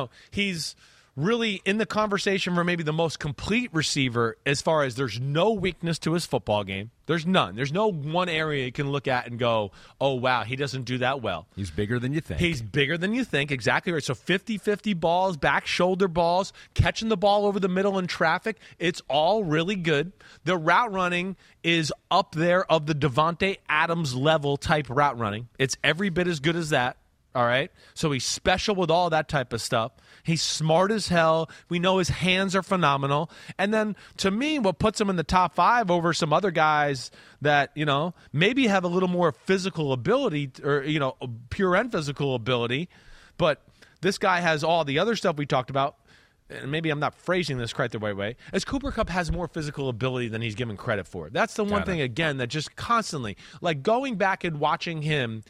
Speaker 5: He's really in the conversation for maybe the most complete receiver as far as there's no weakness to his football game. There's none. There's no one area you can look at and go, oh, wow, he doesn't do that well.
Speaker 3: He's bigger than you think.
Speaker 5: He's bigger than you think. Exactly right. So 50-50 balls, back shoulder balls, catching the ball over the middle in traffic. It's all really good. The route running is up there of the Davante Adams level type route running. It's every bit as good as that. All right? So he's special with all that type of stuff. He's smart as hell. We know his hands are phenomenal. And then, to me, what puts him in the top 5 over some other guys that, maybe have a little more physical ability or, pure and physical ability, but this guy has all the other stuff we talked about. And maybe I'm not phrasing this quite the right way, as Cooper Kupp has more physical ability than he's given credit for. That's the one thing, again, that just constantly, going back and watching him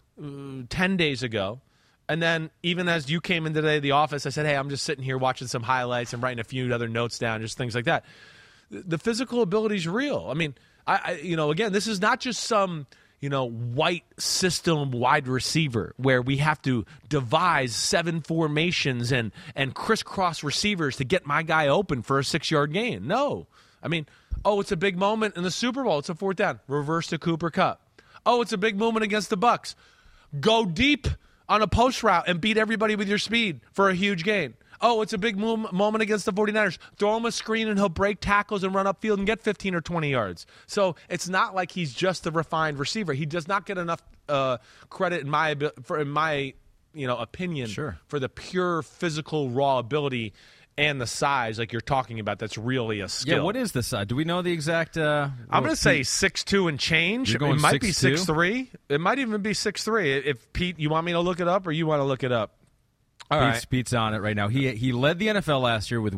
Speaker 5: 10 days ago, and then even as you came in today, the office, I said, hey, I'm just sitting here watching some highlights and writing a few other notes down, just things like that. The physical ability is real. I mean, again, this is not just some white system wide receiver where we have to devise 7 formations and crisscross receivers to get my guy open for a 6-yard gain. No. I mean, it's a big moment in the Super Bowl. It's a 4th down. Reverse to Cooper Kupp. It's a big moment against the Bucs. Go deep on a post route and beat everybody with your speed for a huge gain. Oh, it's a big moment against the 49ers. Throw him a screen and he'll break tackles and run upfield and get 15 or 20 yards. So it's not like he's just a refined receiver. He does not get enough credit in my opinion for the pure physical raw ability and the size like you're talking about. That's really a skill.
Speaker 3: Yeah, what is the size? Do we know the exact?
Speaker 5: I'm going to say 6'2" and change.
Speaker 3: You're going
Speaker 5: it might
Speaker 3: 6'2"?
Speaker 5: be 6'3". It might even be 6'3". If Pete, you want me to look it up or you want to look it up? All right.
Speaker 3: Pete's on it right now. He led the NFL last year with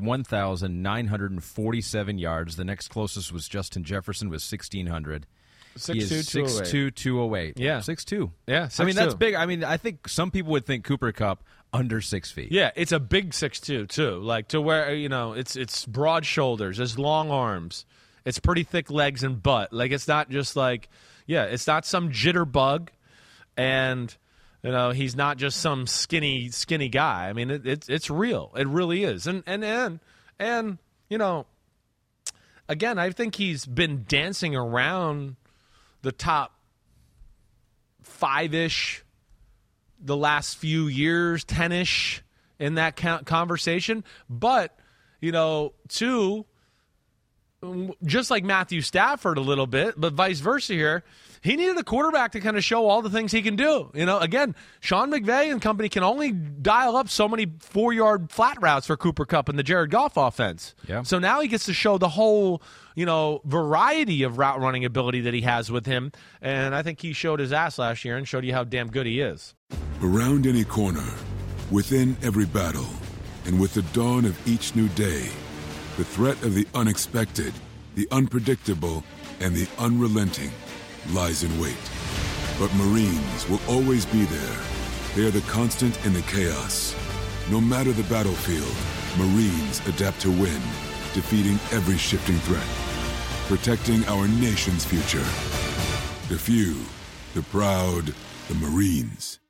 Speaker 3: 1,947 yards. The next closest was Justin Jefferson with 1,600.
Speaker 5: 6'2",
Speaker 3: 208.
Speaker 5: Yeah.
Speaker 3: 6'2".
Speaker 5: Yeah, 6'2".
Speaker 3: I mean, that's big. I mean, I think some people would think Cooper Kupp under 6 feet.
Speaker 5: Yeah, it's a big 6'2", too. Like, to where, it's broad shoulders, it's long arms, it's pretty thick legs and butt. Like, it's not just like, it's not some jitterbug, and, he's not just some skinny guy. I mean, it's real. It really is. And again, I think he's been dancing around the top 5-ish the last few years, 10-ish in that conversation. But, too, just like Matthew Stafford a little bit, but vice versa here, he needed a quarterback to kind of show all the things he can do. Again, Sean McVay and company can only dial up so many 4-yard flat routes for Cooper Kupp in the Jared Goff offense.
Speaker 3: Yeah.
Speaker 5: So now he gets to show the whole, variety of route running ability that he has with him. And I think he showed his ass last year and showed you how damn good he is.
Speaker 6: Around any corner, within every battle, and with the dawn of each new day, the threat of the unexpected, the unpredictable, and the unrelenting lies in wait. But Marines will always be there. They are the constant in the chaos. No matter the battlefield, Marines adapt to win, defeating every shifting threat, protecting our nation's future. The few, the proud, the Marines.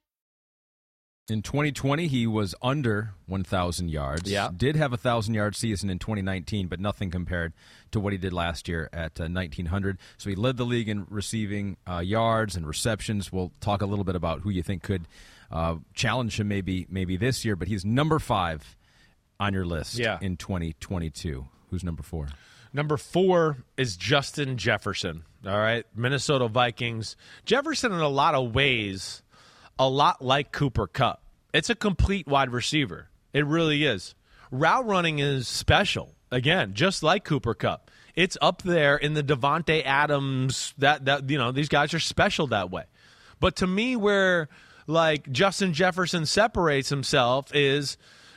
Speaker 3: In 2020, he was under 1,000 yards.
Speaker 5: Yeah.
Speaker 3: Did have a 1,000-yard season in 2019, but nothing compared to what he did last year at 1,900. So he led the league in receiving yards and receptions. We'll talk a little bit about who you think could challenge him maybe this year, but he's number 5 on your list in 2022. Who's number 4?
Speaker 5: Number 4 is Justin Jefferson, all right? Minnesota Vikings. Jefferson, in a lot of ways, a lot like Cooper Kupp. It's a complete wide receiver. It really is. Route running is special. Again, just like Cooper Kupp. It's up there in the Devontae Adams, that these guys are special that way. But to me, where like Justin Jefferson separates himself is,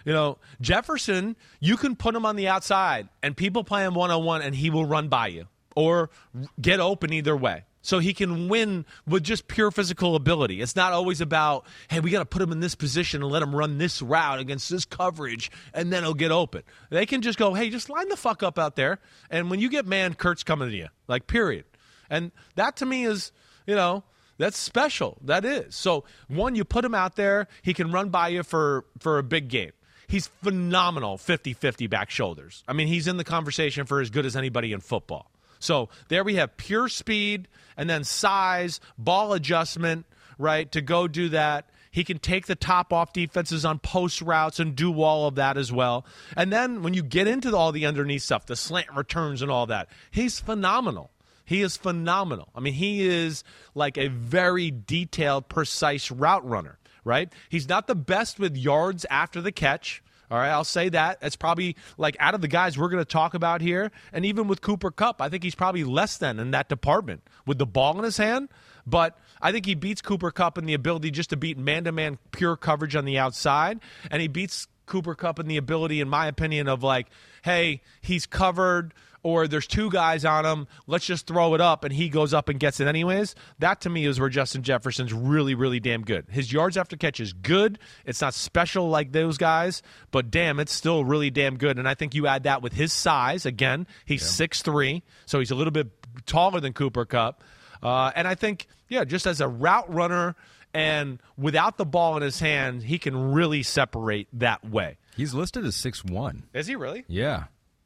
Speaker 5: Jefferson, you can put him on the outside and people play him one-on-one and he will run by you or get open either way. So he can win with just pure physical ability. It's not always about, hey, we got to put him in this position and let him run this route against this coverage, and then he'll get open. They can just go, hey, just line the fuck up out there, and when you get man, Kurt's coming to you, like, period. And that to me is, that's special. That is. So, one, you put him out there, he can run by you for a big game. He's phenomenal 50-50 back shoulders. I mean, he's in the conversation for as good as anybody in football. So there we have pure speed and then size, ball adjustment, right, to go do that. He can take the top off defenses on post routes and do all of that as well. And then when you get into all the underneath stuff, the slant returns and all that, he's phenomenal. He is phenomenal. I mean, he is like a very detailed, precise route runner, right? He's not the best with yards after the catch. All right, I'll say that. That's probably, like, out of the guys we're going to talk about here, and even with Cooper Kupp, I think he's probably less than in that department with the ball in his hand. But I think he beats Cooper Kupp in the ability just to beat man-to-man pure coverage on the outside, and he beats Cooper Kupp in the ability, in my opinion, of like, hey, he's covered, or there's 2 guys on him, let's just throw it up, and he goes up and gets it anyways. That, to me, is where Justin Jefferson's really, really damn good. His yards after catch is good. It's not special like those guys, but damn, it's still really damn good. And I think you add that with his size. Again, he's 6'3", so he's a little bit taller than Cooper Kupp. And I think, just as a route runner and without the ball in his hand, he can really separate that way.
Speaker 3: He's listed as 6'1".
Speaker 5: Is he really?
Speaker 3: Yeah.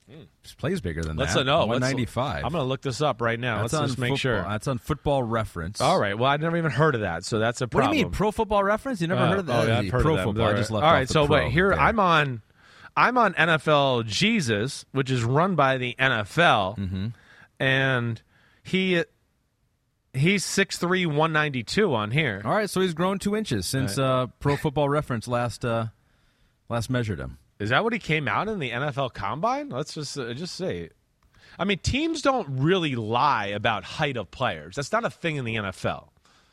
Speaker 3: His play's bigger than
Speaker 5: Let's
Speaker 3: that.
Speaker 5: know.
Speaker 3: 195.
Speaker 5: I'm going to look this up right now.
Speaker 3: Let's
Speaker 5: just make sure.
Speaker 3: That's on Football Reference.
Speaker 5: All right. Well, I'd never even heard of that, so that's a problem.
Speaker 3: What do you mean, Pro Football Reference? You never heard of that?
Speaker 5: Oh, yeah, I've heard
Speaker 3: Pro
Speaker 5: of them.
Speaker 3: Football. I just left
Speaker 5: All
Speaker 3: off
Speaker 5: right.
Speaker 3: the
Speaker 5: So
Speaker 3: pro
Speaker 5: wait, here
Speaker 3: there.
Speaker 5: I'm on NFL Jesus, which is run by the NFL, and he's 6'3", 192 on here.
Speaker 3: All right, so he's grown 2 inches since Pro Football Reference last measured him.
Speaker 5: Is that what he came out in the NFL Combine? Let's just say. I mean, teams don't really lie about height of players. That's not a thing in the NFL.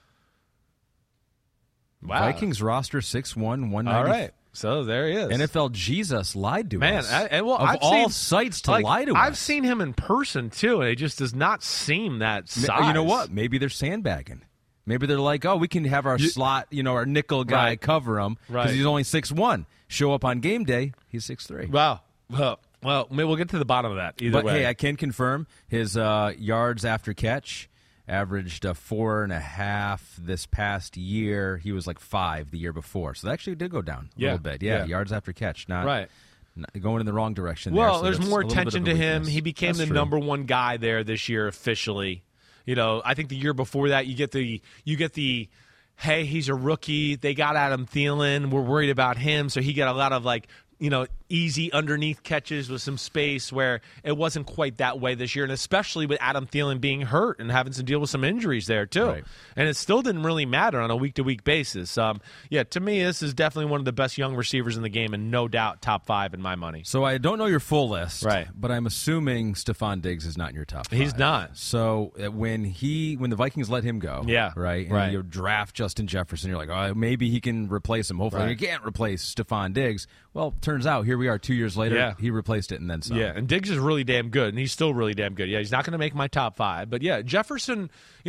Speaker 5: Wow.
Speaker 3: Vikings roster 6'1", 190.
Speaker 5: All right. So there he is.
Speaker 3: NFL Jesus lied to us.
Speaker 5: I've
Speaker 3: all
Speaker 5: seen,
Speaker 3: sites to lie to us.
Speaker 5: I've seen him in person, too, and it just does not seem that size.
Speaker 3: You know what? Maybe they're sandbagging. Maybe they're like, oh, we can have our slot, our nickel guy cover him because he's only 6'1". Show up on game day, he's 6'3".
Speaker 5: Wow. Well, maybe we'll get to the bottom of that either way.
Speaker 3: Hey, I can confirm his yards after catch averaged 4.5 this past year. He was like 5 the year before, so that actually did go down a little bit. Yeah, yards after catch, not going in the wrong direction.
Speaker 5: Well,
Speaker 3: there, so
Speaker 5: there's more attention to him. He became the
Speaker 3: true.
Speaker 5: number 1 guy there this year officially. I think the year before that, you get the hey, he's a rookie. They got Adam Thielen. We're worried about him, so he got a lot of easy underneath catches with some space where it wasn't quite that way this year, and especially with Adam Thielen being hurt and having to deal with some injuries there too.
Speaker 3: Right.
Speaker 5: And it still didn't really matter on a week-to-week basis. To me, this is definitely one of the best young receivers in the game and no doubt top 5 in my money.
Speaker 3: So I don't know your full list,
Speaker 5: right?
Speaker 3: But I'm assuming Stephon Diggs is not in your top 5.
Speaker 5: He's not.
Speaker 3: So when the Vikings let him go, right, and you draft Justin Jefferson, you're like, oh, maybe he can replace him. Hopefully, you can't replace Stephon Diggs. Well, turns out here we are 2 years later. He replaced it and then some.
Speaker 5: Yeah, and Diggs is really damn good, and he's still really damn good. Yeah, he's not going to make my top 5, but Jefferson.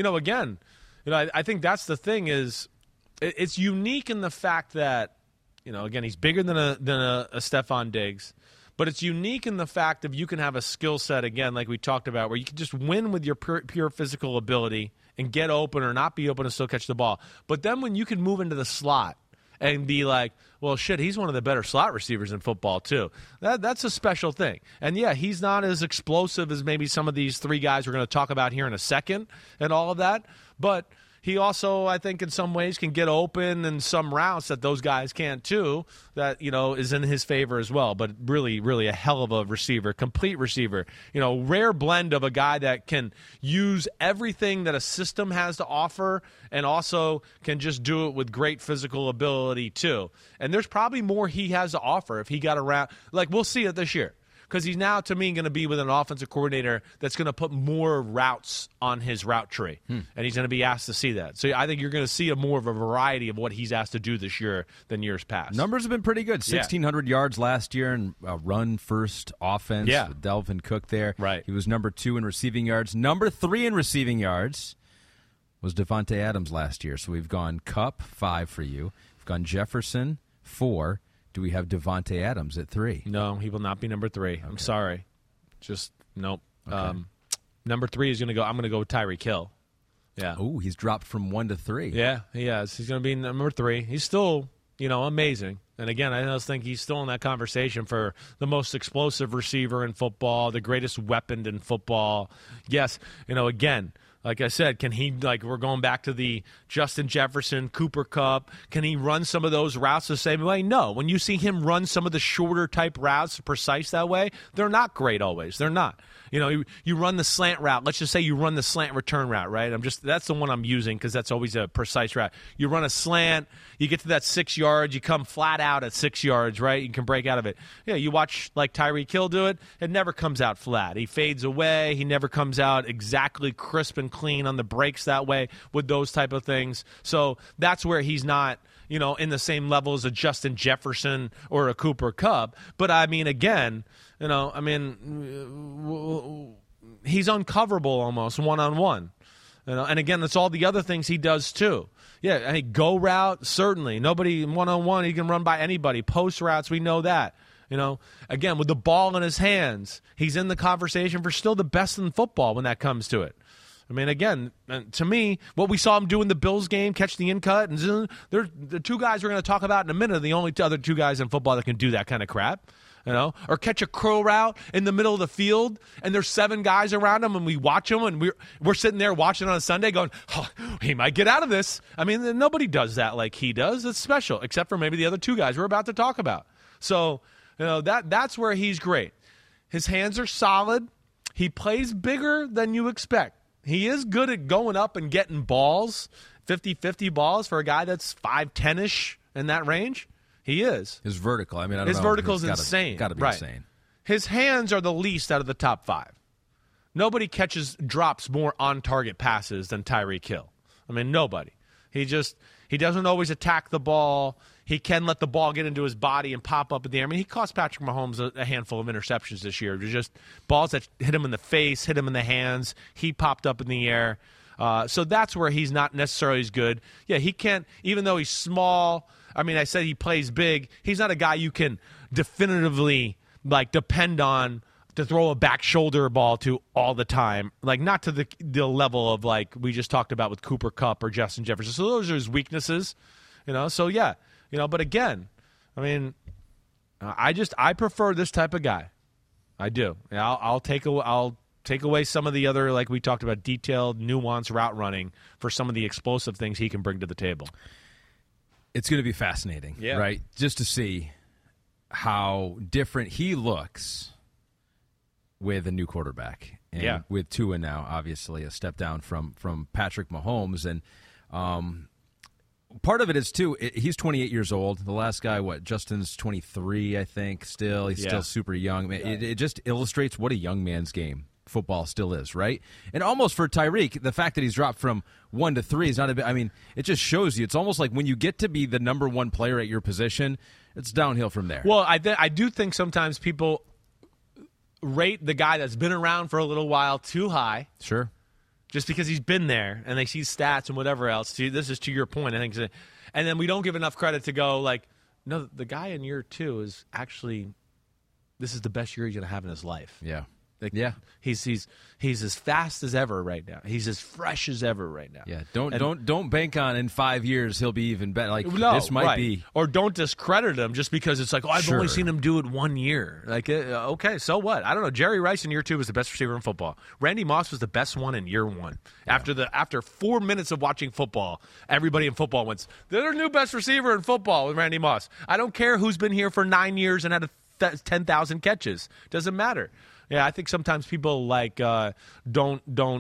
Speaker 5: I think that's the thing is, it's unique in the fact that, again, he's bigger than a Stephon Diggs, but it's unique in the fact that you can have a skill set again, like we talked about, where you can just win with your pure physical ability and get open or not be open and still catch the ball. But then when you can move into the slot and be like, well, shit, he's one of the better slot receivers in football, too. That's a special thing. And, he's not as explosive as maybe some of these 3 guys we're going to talk about here in a second and all of that. But he also, I think, in some ways can get open in some routes that those guys can't, too, that, is in his favor as well. But really, really a hell of a receiver, complete receiver. Rare blend of a guy that can use everything that a system has to offer and also can just do it with great physical ability, too. And there's probably more he has to offer if he got around. Like, we'll see it this year. Because he's now, to me, going to be with an offensive coordinator that's going to put more routes on his route tree. And he's going to be asked to see that. So I think you're going to see more of a variety of what he's asked to do this year than years past.
Speaker 3: Numbers have been pretty good. 1,600 yards last year and run-first offense with Delvin Cook there.
Speaker 5: Right.
Speaker 3: He was number 2 in receiving yards. Number 3 in receiving yards was Devontae Adams last year. So we've gone Kupp, 5 for you. We've gone Jefferson, 4. Do we have Devontae Adams at 3?
Speaker 5: No, he will not be number 3. Okay. I'm sorry. Just, nope. Okay. Number 3 is going to go, I'm going to go with Tyreek Hill. Yeah.
Speaker 3: Oh, he's dropped from 1 to 3.
Speaker 5: Yeah, he has. He's going to be number 3. He's still, amazing. And again, I just think he's still in that conversation for the most explosive receiver in football, the greatest weapon in football. Yes, again, like I said, can he, we're going back to the Justin Jefferson, Cooper Kupp, can he run some of those routes the same way? No. When you see him run some of the shorter type routes, precise that way, they're not great always. They're not. You run the slant route. Let's just say you run the slant return route, right? That's the one I'm using because that's always a precise route. You run a slant, you get to that 6 yards, you come flat out at 6 yards, right? You can break out of it. Yeah, you watch Tyreek Hill do it, it never comes out flat. He fades away. He never comes out exactly crisp and clean on the breaks that way with those type of things. So that's where he's not, in the same level as a Justin Jefferson or a Cooper Kupp. But, again, he's uncoverable almost one-on-one. And again, that's all the other things he does too. Yeah, go route, certainly. Nobody one-on-one, he can run by anybody. Post routes, we know that. Again, with the ball in his hands, he's in the conversation for still the best in football when that comes to it. Again, to me, what we saw him do in the Bills game, catch the in-cut, and the 2 guys we're going to talk about in a minute are the only other 2 guys in football that can do that kind of crap. or catch a curl route in the middle of the field, and there's 7 guys around him, and we watch him, and we're sitting there watching on a Sunday going, oh, he might get out of this. I mean, nobody does that like he does. It's special, except for maybe the other 2 guys we're about to talk about. So, that's where he's great. His hands are solid. He plays bigger than you expect. He is good at going up and getting balls, 50-50 balls for a guy that's 5'10"-ish in that range. He is.
Speaker 3: His vertical, I don't
Speaker 5: His
Speaker 3: know.
Speaker 5: vertical is insane.
Speaker 3: Got to be insane.
Speaker 5: His hands are the least out of the top 5. Nobody drops more on-target passes than Tyreek Hill. I mean, nobody. He doesn't always attack the ball. He can let the ball get into his body and pop up in the air. I mean, he cost Patrick Mahomes a handful of interceptions this year. They're just balls that hit him in the face, hit him in the hands. He popped up in the air. So that's where he's not necessarily as good. Yeah, he can't, even though he's small. I mean, I said he plays big. He's not a guy you can definitively depend on to throw a back shoulder ball to all the time. Not to the level of we just talked about with Cooper Kupp or Justin Jefferson. So those are his weaknesses. So yeah. But again, I mean, I prefer this type of guy. I do. I'll take away some of the other, like we talked about, detailed, nuanced route running for some of the explosive things he can bring to the table.
Speaker 3: It's going to be fascinating, right? Just to see how different he looks with a new quarterback. And with Tua now, obviously, a step down from Patrick Mahomes. And part of it is, too, he's 28 years old. The last guy, Justin's 23, I think, still. He's still super young. It just illustrates what a young man's game football still is, right? And almost for Tyreek, the fact that he's dropped from 1 to 3 is not a bit. I mean, it just shows you. It's almost like when you get to be the number 1 player at your position, it's downhill from there.
Speaker 5: Well, I do think sometimes people rate the guy that's been around for a little while too high.
Speaker 3: Sure.
Speaker 5: Just because he's been there and they see stats and whatever else. See, this is to your point, I think. And then we don't give enough credit to go no, the guy in year 2 is actually, this is the best year he's going to have in his life.
Speaker 3: Yeah.
Speaker 5: He's as fast as ever right now. He's as fresh as ever right now.
Speaker 3: Yeah, don't bank on in 5 years he'll be even better. This might be,
Speaker 5: or don't discredit him just because it's I've only seen him do it 1 year. Okay, so what? I don't know. Jerry Rice in year 2 was the best receiver in football. Randy Moss was the best one in year 1. Yeah. After 4 minutes of watching football, everybody in football went, they're their new best receiver in football with Randy Moss. I don't care who's been here for 9 years and had 10,000 catches. Doesn't matter. Yeah, I think sometimes people they don't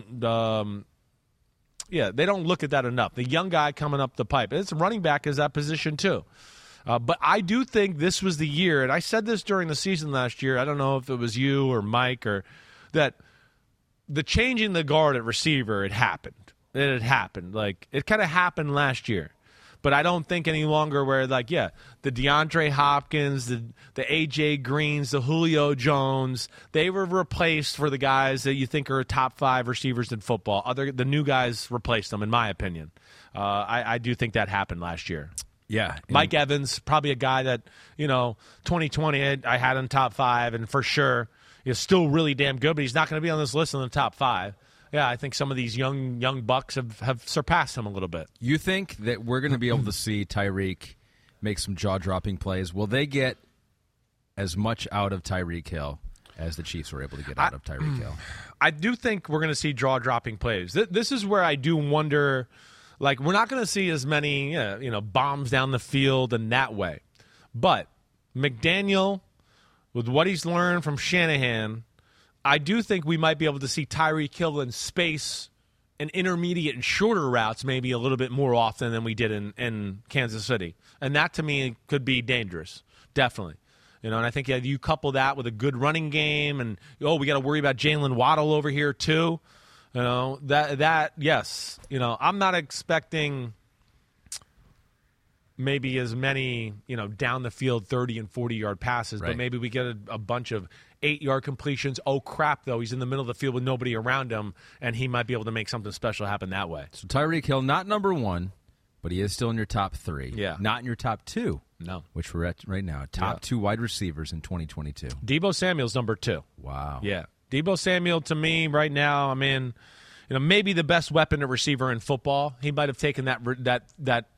Speaker 5: look at that enough. The young guy coming up the pipe. It's running back is that position too. But I do think this was the year, and I said this during the season last year. I don't know if it was you or Mike or that the changing the guard at receiver, it happened. It had happened. It kind of happened last year. But I don't think any longer where, the DeAndre Hopkins, the A.J. Greens, the Julio Jones, they were replaced for the guys that you think are top 5 receivers in football. The new guys replaced them, in my opinion. I do think that happened last year.
Speaker 3: Yeah.
Speaker 5: Mike Evans, probably a guy that, 2020 I had in top 5, and for sure is still really damn good, but he's not going to be on this list in the top 5. Yeah, I think some of these young bucks have surpassed him a little bit.
Speaker 3: You think that we're going to be able to see Tyreek make some jaw-dropping plays? Will they get as much out of Tyreek Hill as the Chiefs were able to get out of Tyreek Hill?
Speaker 5: I do think we're going to see jaw-dropping plays. This is where I do wonder, we're not going to see as many bombs down the field in that way. But McDaniel, with what he's learned from Shanahan, I do think we might be able to see Tyreek Hill in space and intermediate and shorter routes maybe a little bit more often than we did in Kansas City. And that, to me, could be dangerous, definitely. And I think you couple that with a good running game and, we got to worry about Jalen Waddle over here too. Yes. I'm not expecting maybe as many, down the field 30 and 40-yard passes, right. But maybe we get a bunch of 8-yard completions. Oh, crap, though. He's in the middle of the field with nobody around him, and he might be able to make something special happen that way.
Speaker 3: So Tyreek Hill, not number 1, but he is still in your top 3.
Speaker 5: Yeah.
Speaker 3: Not in your top 2.
Speaker 5: No.
Speaker 3: Which we're at right now. Top 2 wide receivers in 2022.
Speaker 5: Deebo Samuel's number 2.
Speaker 3: Wow.
Speaker 5: Yeah. Deebo Samuel, to me, right now, maybe the best weapon at receiver in football. He might have taken that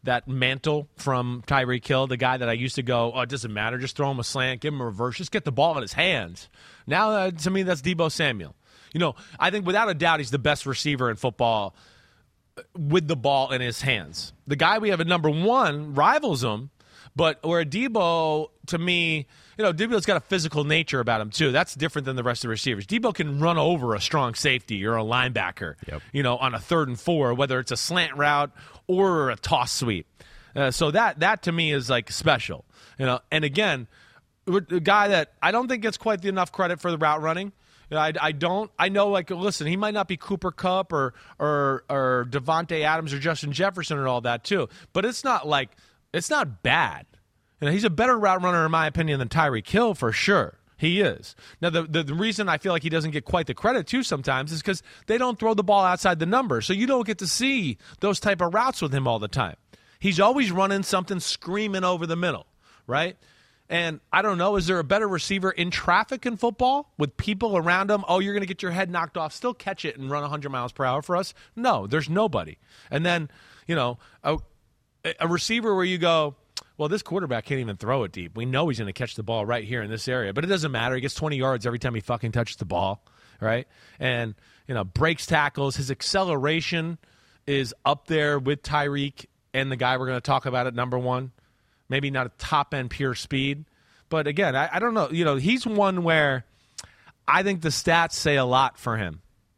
Speaker 5: that mantle from Tyreek Hill, the guy that I used to go, oh, it doesn't matter, just throw him a slant, give him a reverse, just get the ball in his hands. Now, to me, that's Deebo Samuel. I think without a doubt he's the best receiver in football with the ball in his hands. The guy we have at number 1 rivals him, but where Deebo, to me, Deebo's got a physical nature about him too. That's different than the rest of the receivers. Deebo can run over a strong safety or a linebacker, on a 3rd and 4, whether it's a slant route or a toss sweep. So that to me is like special. And again, a guy that I don't think gets quite enough credit for the route running. I don't. I know, listen, he might not be Cooper Kupp or Devontae Adams or Justin Jefferson and all that too, but it's not bad. He's a better route runner in my opinion than Tyreek Hill for sure. He is. Now the reason I feel like he doesn't get quite the credit too sometimes is because they don't throw the ball outside the number, so you don't get to see those type of routes with him all the time. He's always running something screaming over the middle, right? And I don't know, is there a better receiver in traffic in football with people around him? Oh, you're going to get your head knocked off, still catch it and run 100 miles per hour for us? No, there's nobody. And then, a receiver where you go, well, this quarterback can't even throw it deep. We know he's going to catch the ball right here in this area, but it doesn't matter. He gets 20 yards every time he fucking touches the ball, right? And, breaks tackles. His acceleration is up there with Tyreek and the guy we're going to talk about at number 1. Maybe not a top-end pure speed. But, again, I don't know. He's one where I think the stats say a lot for him.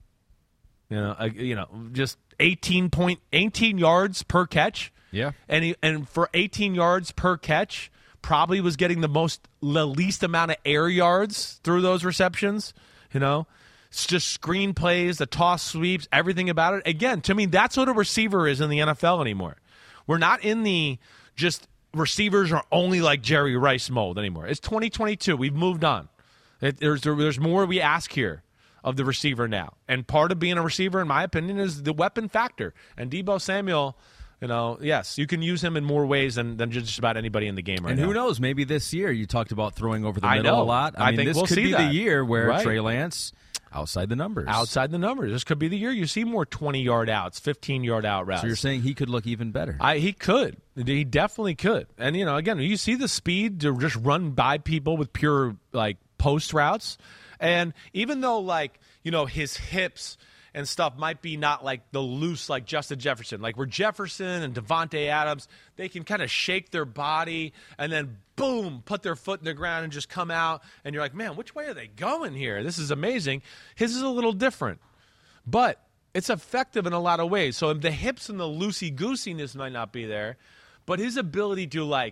Speaker 5: Just 18 yards per catch.
Speaker 3: Yeah.
Speaker 5: And for 18 yards per catch, probably was getting the least amount of air yards through those receptions. It's just screen plays, the toss sweeps, everything about it. Again, to me, that's what a receiver is in the NFL anymore. We're not in the just receivers are only like Jerry Rice mold anymore. It's 2022. We've moved on. There's more we ask here of the receiver now. And part of being a receiver, in my opinion, is the weapon factor. And Deebo Samuel, yes, you can use him in more ways than just about anybody in the game right now.
Speaker 3: And who knows, maybe this year, you talked about throwing over the middle a lot.
Speaker 5: I think
Speaker 3: this
Speaker 5: we'll
Speaker 3: could
Speaker 5: see
Speaker 3: be
Speaker 5: that.
Speaker 3: The year where
Speaker 5: Right.
Speaker 3: Trey Lance, outside the numbers.
Speaker 5: This could be the year you see more 20-yard outs, 15-yard out routes.
Speaker 3: So you're saying he could look even better?
Speaker 5: He could. He definitely could. And, again, you see the speed to just run by people with pure, post routes. And even though, his hips and stuff might be not like the loose like Justin Jefferson. Like where Jefferson and Devontae Adams, they can kind of shake their body and then, boom, put their foot in the ground and just come out. And you're like, man, which way are they going here? This is amazing. His is a little different. But it's effective in a lot of ways. So the hips and the loosey-goosiness might not be there. But his ability to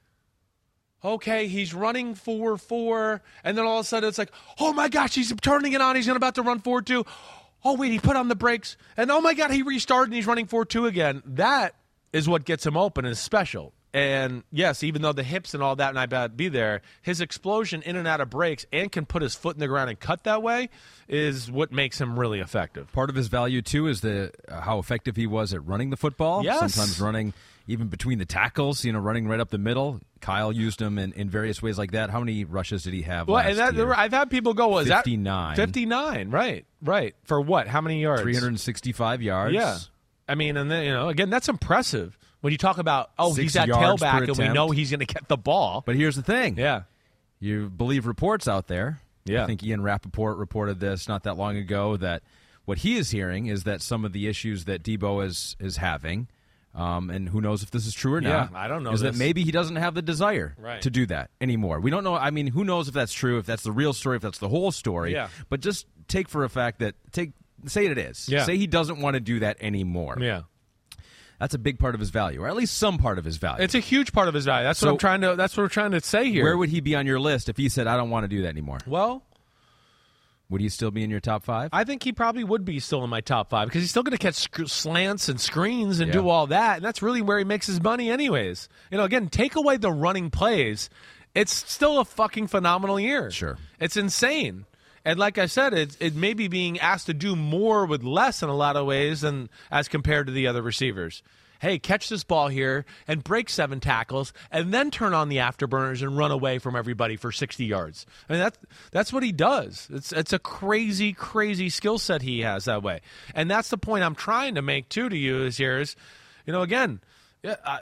Speaker 5: okay, he's running 4-4, and then all of a sudden it's like, oh my gosh, he's turning it on. He's about to run 4-2. Oh, wait, he put on the brakes. And oh, my God, he restarted and he's running 4-2 again. That is what gets him open and is special. And, yes, even though the hips and all that might be there, his explosion in and out of breaks and can put his foot in the ground and cut that way is what makes him really effective.
Speaker 3: Part of his value, too, is how effective he was at running the football.
Speaker 5: Yes.
Speaker 3: Sometimes running even between the tackles, running right up the middle. Kyle used him in various ways like that. How many rushes did he have last year?
Speaker 5: I've had people go, was
Speaker 3: 59.
Speaker 5: 59, right. For what? How many yards?
Speaker 3: 365 yards.
Speaker 5: Yeah. I mean, and then, again, that's impressive. When you talk about, he's
Speaker 3: 6
Speaker 5: at
Speaker 3: yards
Speaker 5: tailback
Speaker 3: per
Speaker 5: and we
Speaker 3: attempt.
Speaker 5: know he's going to get the ball.
Speaker 3: But here's the thing.
Speaker 5: Yeah.
Speaker 3: You believe reports out there.
Speaker 5: Yeah.
Speaker 3: I think Ian Rappaport reported this not that long ago, that what he is hearing is that some of the issues that Deebo is having, and who knows if this is true or not.
Speaker 5: Yeah, I don't know.
Speaker 3: Is that maybe he doesn't have the desire
Speaker 5: Right.
Speaker 3: to do that anymore. We don't know. I mean, who knows if that's true, if that's the real story, if that's the whole story.
Speaker 5: Yeah.
Speaker 3: But just take for a fact that say it is.
Speaker 5: Yeah.
Speaker 3: Say he doesn't want to do that anymore.
Speaker 5: Yeah.
Speaker 3: That's a big part of his value, or at least some part of his value.
Speaker 5: It's a huge part of his value. That's what we're trying to say here.
Speaker 3: Where would he be on your list if he said, I don't want to do that anymore?
Speaker 5: Well,
Speaker 3: would he still be in your top 5?
Speaker 5: I think he probably would be still in my top 5 because he's still going to catch slants and screens and
Speaker 3: Yeah.
Speaker 5: do all that. And that's really where he makes his money anyways. Again, take away the running plays. It's still a fucking phenomenal year.
Speaker 3: Sure.
Speaker 5: It's insane. And like I said, it may be being asked to do more with less in a lot of ways than as compared to the other receivers. Hey, catch this ball here and break 7 tackles and then turn on the afterburners and run away from everybody for 60 yards. I mean, that's what he does. It's a crazy, crazy skill set he has that way. And that's the point I'm trying to make, too, to you is, again, Yeah,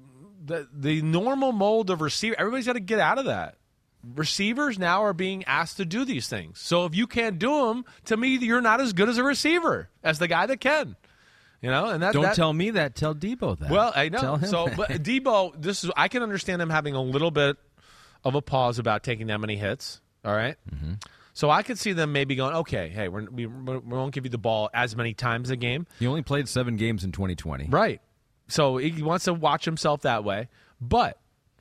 Speaker 5: the normal mold of receiver, everybody's got to get out of that. Receivers now are being asked to do these things. So if you can't do them, to me, you're not as good as a receiver as the guy that can. And
Speaker 3: don't tell me that. Tell Debo that.
Speaker 5: Well, I know.
Speaker 3: Tell him
Speaker 5: So,
Speaker 3: that.
Speaker 5: but Debo, I can understand him having a little bit of a pause about taking that many hits. All right.
Speaker 3: Mm-hmm.
Speaker 5: So I could see them maybe going, okay, hey, we won't give you the ball as many times a game.
Speaker 3: He only played 7 games in 2020.
Speaker 5: Right. So he wants to watch himself that way. But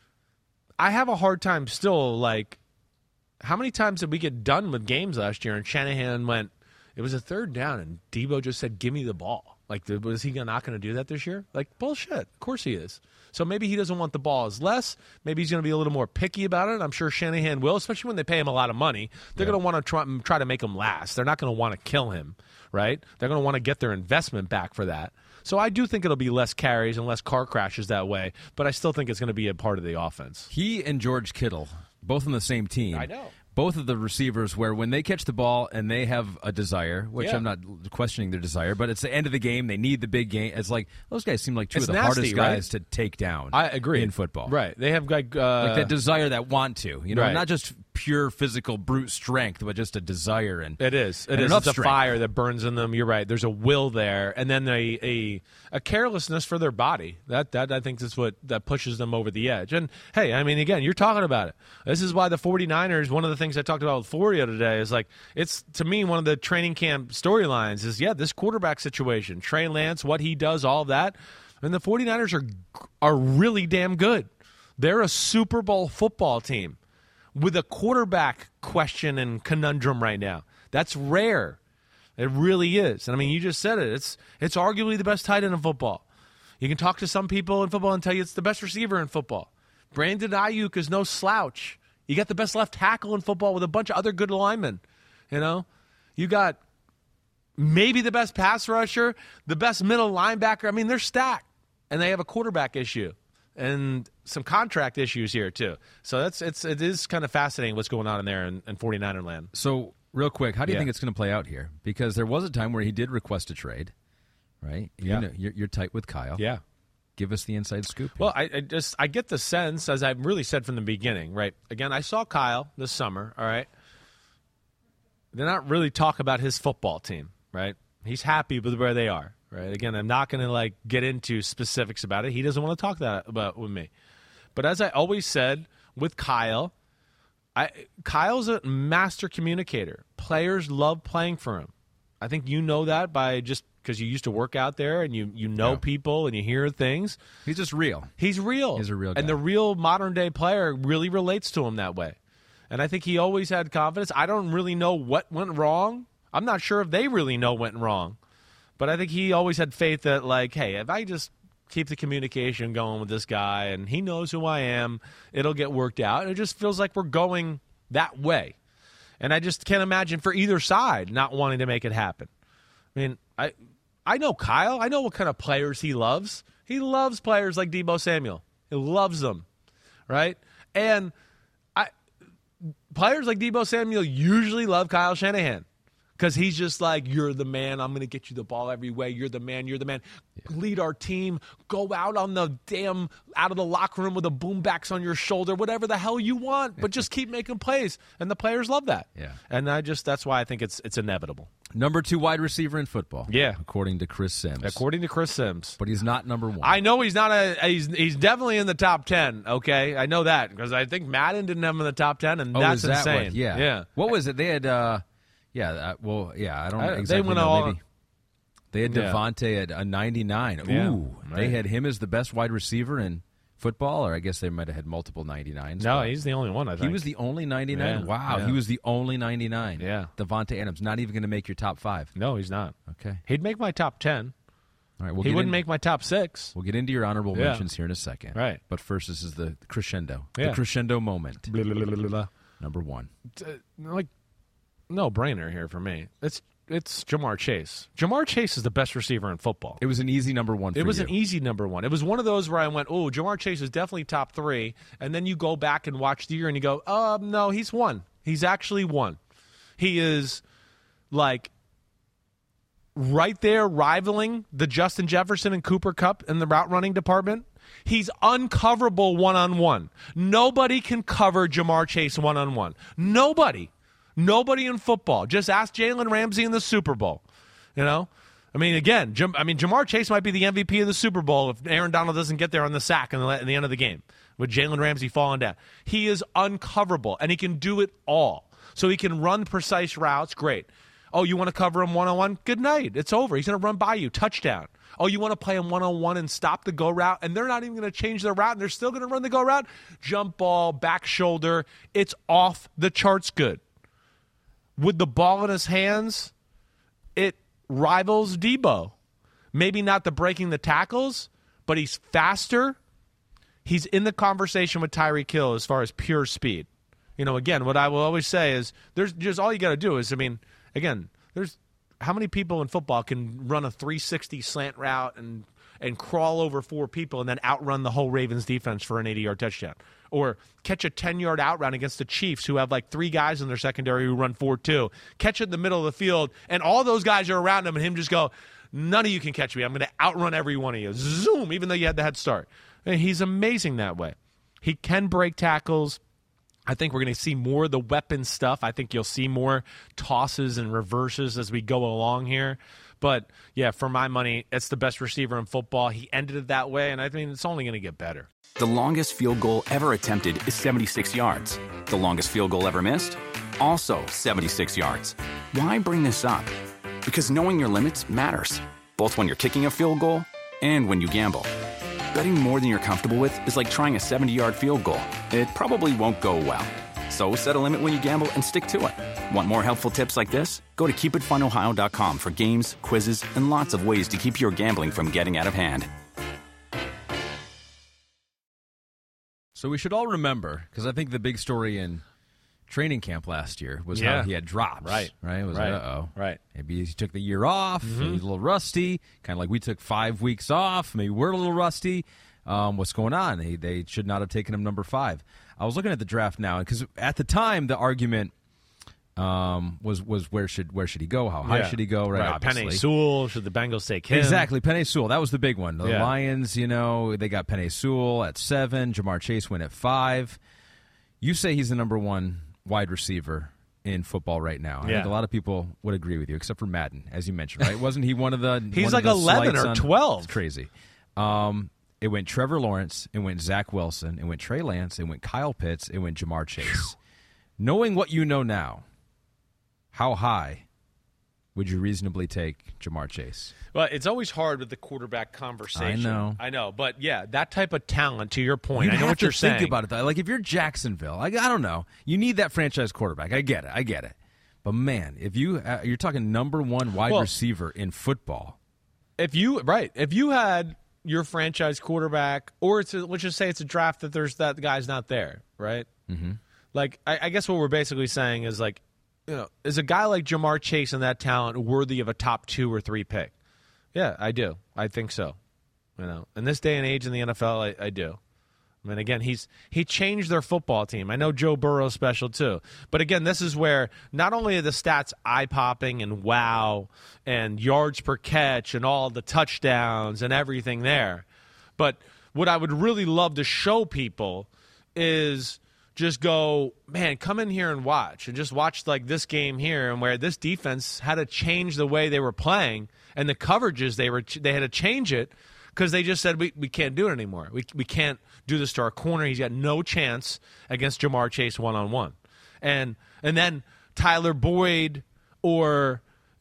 Speaker 5: I have a hard time still, like, how many times did we get done with games last year and Shanahan went, it was a 3rd down, and Debo just said, give me the ball. Like, was he not going to do that this year? Like, bullshit. Of course he is. So maybe he doesn't want the ball as less. Maybe he's going to be a little more picky about it. I'm sure Shanahan will, especially when they pay him a lot of money. They're going to want to try to make him last. They're not going to want to kill him, right? They're going to want to get their investment back for that. So I do think it'll be less carries and less car crashes that way, but I still think it's going to be a part of the offense.
Speaker 3: He and George Kittle, both on the same team.
Speaker 5: I know.
Speaker 3: Both of the receivers where when they catch the ball and they have a desire, which
Speaker 5: Yeah.
Speaker 3: I'm not questioning their desire, but it's the end of the game. They need the big game. It's like those guys seem like two
Speaker 5: It's
Speaker 3: of the
Speaker 5: nasty,
Speaker 3: hardest
Speaker 5: right?
Speaker 3: guys to take down.
Speaker 5: I agree.
Speaker 3: In football.
Speaker 5: Right. They have like
Speaker 3: That desire, that want to.
Speaker 5: Right.
Speaker 3: Not just pure physical brute strength, but just a desire. And
Speaker 5: It is. It
Speaker 3: and
Speaker 5: is.
Speaker 3: enough
Speaker 5: It's a
Speaker 3: strength.
Speaker 5: fire that burns in them. You're right. There's a will there, and then a carelessness for their body. That I think is what that pushes them over the edge. And hey, I mean, again, you're talking about it. This is why the 49ers. One of the things I talked about with Florio today is like it's to me one of the training camp storylines is this quarterback situation, Trey Lance, what he does, all of that. And the 49ers are really damn good. They're a Super Bowl football team with a quarterback question and conundrum right now. That's rare. It really is. And I mean, you just said it. It's arguably the best tight end in football. You can talk to some people in football and tell you it's the best receiver in football. Brandon Ayuk is no slouch. You got the best left tackle in football with a bunch of other good linemen. You got maybe the best pass rusher, the best middle linebacker. I mean, they're stacked. And they have a quarterback issue. And some contract issues here too. So it is kind of fascinating what's going on in there in 49er land.
Speaker 3: So, real quick, how do you
Speaker 5: Yeah.
Speaker 3: think it's going to play out here? Because there was a time where he did request a trade, right?
Speaker 5: Yeah.
Speaker 3: You're tight with Kyle.
Speaker 5: Yeah.
Speaker 3: Give us the inside scoop here.
Speaker 5: Well, I get the sense, as I've really said from the beginning, right? Again, I saw Kyle this summer, all right? They're not really talk about his football team, right? He's happy with where they are, right? Again, I'm not going to get into specifics about it. He doesn't want to talk that about with me. But as I always said with Kyle, Kyle's a master communicator. Players love playing for him. I think you know that by just because you used to work out there and you know people and you hear things.
Speaker 3: He's just real.
Speaker 5: He's real.
Speaker 3: He's a real guy.
Speaker 5: And the real modern-day player really relates to him that way. And I think he always had confidence. I don't really know what went wrong. I'm not sure if they really know what went wrong. But I think he always had faith that, hey, if I just keep the communication going with this guy and he knows who I am, it'll get worked out. And it just feels like we're going that way. And I just can't imagine for either side not wanting to make it happen. I mean, I know Kyle. I know what kind of players he loves. He loves players like Deebo Samuel. He loves them, right? And players like Deebo Samuel usually love Kyle Shanahan because he's just like, you're the man. I'm going to get you the ball every way. You're the man. You're the man. Yeah. Lead our team. Go out on the out of the locker room with the boombacks on your shoulder, whatever the hell you want, but just keep making plays. And the players love that.
Speaker 3: Yeah.
Speaker 5: And that's why I think it's inevitable.
Speaker 3: Number 2 wide receiver in football.
Speaker 5: Yeah.
Speaker 3: According to Chris Sims.
Speaker 5: According to Chris Sims.
Speaker 3: But he's not number 1.
Speaker 5: I know he's not he's definitely in the top 10, okay? I know that because I think Madden didn't have him in the top 10, and that's
Speaker 3: is that
Speaker 5: insane.
Speaker 3: What? Yeah.
Speaker 5: Yeah.
Speaker 3: What was it? They had, I don't exactly
Speaker 5: they went
Speaker 3: know.
Speaker 5: all,
Speaker 3: Maybe. They had Devontae at a 99.
Speaker 5: Yeah.
Speaker 3: Ooh.
Speaker 5: Right.
Speaker 3: They had him as the best wide receiver in football, or I guess they might have had multiple 99s.
Speaker 5: No, he's the only one, I think.
Speaker 3: He was the only 99?
Speaker 5: Yeah.
Speaker 3: Wow,
Speaker 5: Yeah.
Speaker 3: he was the only 99.
Speaker 5: Yeah.
Speaker 3: Devontae Adams, not even going to make your top 5.
Speaker 5: No, he's not.
Speaker 3: Okay.
Speaker 5: He'd make my top 10.
Speaker 3: All right,
Speaker 5: He wouldn't make my top 6.
Speaker 3: We'll get into your honorable
Speaker 5: Yeah.
Speaker 3: mentions here in a second.
Speaker 5: Right.
Speaker 3: But first, this is the crescendo.
Speaker 5: Yeah.
Speaker 3: The crescendo moment.
Speaker 5: Blah, blah, blah, blah, blah.
Speaker 3: Number 1.
Speaker 5: No brainer here for me. It's Jamar Chase. Jamar Chase is the best receiver in football.
Speaker 3: It was an easy number 1 for you.
Speaker 5: It was an easy number 1. It was one of those where I went, oh, Jamar Chase is definitely top 3. And then you go back and watch the year and you go, no, he's 1. He's actually 1. He is right there rivaling the Justin Jefferson and Cooper Kupp in the route running department. He's uncoverable one-on-one. Nobody can cover Jamar Chase one-on-one. Nobody in football. Just ask Jalen Ramsey in the Super Bowl. You know? I mean, again, Jamar Chase might be the MVP of the Super Bowl if Aaron Donald doesn't get there on the sack in the end of the game with Jalen Ramsey falling down. He is uncoverable, and he can do it all. So he can run precise routes. Great. Oh, you want to cover him one-on-one? Good night. It's over. He's going to run by you. Touchdown. Oh, you want to play him one-on-one and stop the go route, and they're not even going to change their route, and they're still going to run the go route? Jump ball, back shoulder. It's off the charts good. With the ball in his hands, it rivals Debo. Maybe not the breaking the tackles, but he's faster. He's in the conversation with Tyreek Hill as far as pure speed. You know, again, what I will always say is there's just all you got to do is, again, there's how many people in football can run a 360 slant route and crawl over 4 people and then outrun the whole Ravens defense for an 80-yard touchdown? Or catch a 10-yard outrun against the Chiefs who have like 3 guys in their secondary who run 4-2. Catch it in the middle of the field, and all those guys are around him, and him just go, none of you can catch me. I'm going to outrun every one of you. Zoom, even though you had the head start. And he's amazing that way. He can break tackles. I think we're going to see more of the weapon stuff. I think you'll see more tosses and reverses as we go along here. But, yeah, for my money, it's the best receiver in football. He ended it that way, and I mean, it's only going to get better.
Speaker 7: The longest field goal ever attempted is 76 yards. The longest field goal ever missed? Also 76 yards. Why bring this up? Because knowing your limits matters, both when you're kicking a field goal and when you gamble. Betting more than you're comfortable with is like trying a 70-yard field goal. It probably won't go well. So set a limit when you gamble and stick to it. Want more helpful tips like this? Go to keepitfunohio.com for games, quizzes, and lots of ways to keep your gambling from getting out of hand.
Speaker 3: So we should all remember, because I think the big story in training camp last year was how he had drops. Right. It was uh-oh.
Speaker 5: Right.
Speaker 3: Maybe he took the year off. He was a little rusty. Kind of like we took 5 weeks off. Maybe we're a little rusty. What's going on? They should not have taken him number 5. I was looking at the draft now, because at the time the argument was where should he go? How high should he go? Right. Obviously.
Speaker 5: Penei Sewell. Should the Bengals take him?
Speaker 3: Exactly. Penei Sewell. That was the big one. The Lions, they got Penei Sewell at 7. Jamar Chase went at 5. You say he's the number 1 wide receiver in football right now. I think a lot of people would agree with you, except for Madden, as you mentioned, right? Wasn't he one of the
Speaker 5: He's like 11 or 12.
Speaker 3: It's crazy. It went Trevor Lawrence, it went Zach Wilson, it went Trey Lance, it went Kyle Pitts, it went Jamar Chase. Knowing what you know now, how high would you reasonably take Jamar Chase?
Speaker 5: Well, it's always hard with the quarterback conversation. I know. But, yeah, that type of talent, to your point, I know what you're saying.
Speaker 3: Think about it, though. Like, if you're Jacksonville, I don't know. You need that franchise quarterback. I get it. But, man, if you're talking number 1 wide receiver in football.
Speaker 5: If you had your franchise quarterback, or let's just say it's a draft that guy's not there, right? Mm-hmm. Like, I guess what we're basically saying is, like, is a guy like Jamar Chase and that talent worthy of a top 2 or 3 pick? Yeah, I do. I think so. In this day and age in the NFL, I do. I mean, again, he changed their football team. I know Joe Burrow's special too. But again, this is where not only are the stats eye-popping and wow and yards per catch and all the touchdowns and everything there, but what I would really love to show people is just go, man, come in here and just watch like this game here, and where this defense had to change the way they were playing and the coverages they had to change it, because they just said we can't do it anymore. We can't do this to our corner. He's got no chance against Jamar Chase one-on-one. And then Tyler Boyd or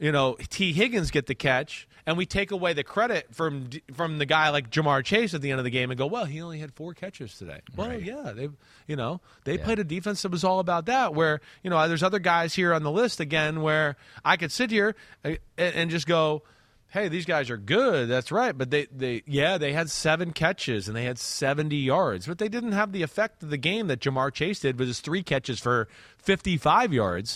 Speaker 5: T. Higgins get the catch, and we take away the credit from the guy like Jamar Chase at the end of the game and go, well, he only had 4 catches today. Well, yeah, they played a defense that was all about that, where, there's other guys here on the list, again, where I could sit here and just go, hey, these guys are good. That's right. But they had 7 catches and they had 70 yards, but they didn't have the effect of the game that Jamar Chase did with his 3 catches for 55 yards.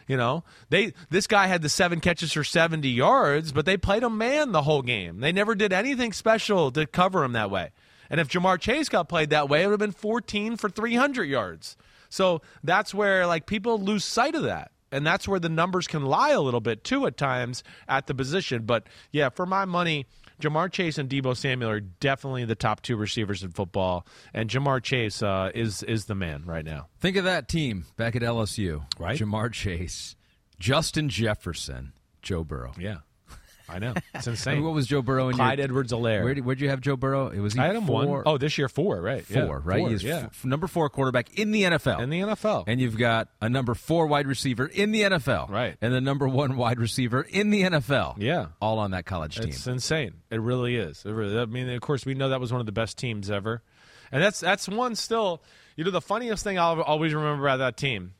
Speaker 5: This guy had the 7 catches for 70 yards, but they played a man the whole game. They never did anything special to cover him that way. And if Jamar Chase got played that way, it would have been 14 for 300 yards. So that's where, like, people lose sight of that. And that's where the numbers can lie a little bit, too, at times at the position. But, yeah, for my money, Jamar Chase and Deebo Samuel are definitely the top 2 receivers in football. And Jamar Chase is the man right now.
Speaker 3: Think of that team back at LSU.
Speaker 5: Right.
Speaker 3: Jamar Chase, Justin Jefferson, Joe Burrow.
Speaker 5: Yeah. I know. It's insane.
Speaker 3: And what was Joe Burrow in
Speaker 5: Clyde Edwards-Helaire.
Speaker 3: Where'd you have Joe Burrow?
Speaker 5: I had him 4. Oh, this year 4, right?
Speaker 3: 4, right?
Speaker 5: 4,
Speaker 3: He's number 4 quarterback in the NFL.
Speaker 5: In the NFL.
Speaker 3: And you've got a number 4 wide receiver in the NFL.
Speaker 5: Right.
Speaker 3: And the number 1 wide receiver in the NFL.
Speaker 5: Yeah.
Speaker 3: All on that college team.
Speaker 5: It's insane. It really is. I mean, of course, we know that was one of the best teams ever. And that's one still, the funniest thing I'll always remember about that team,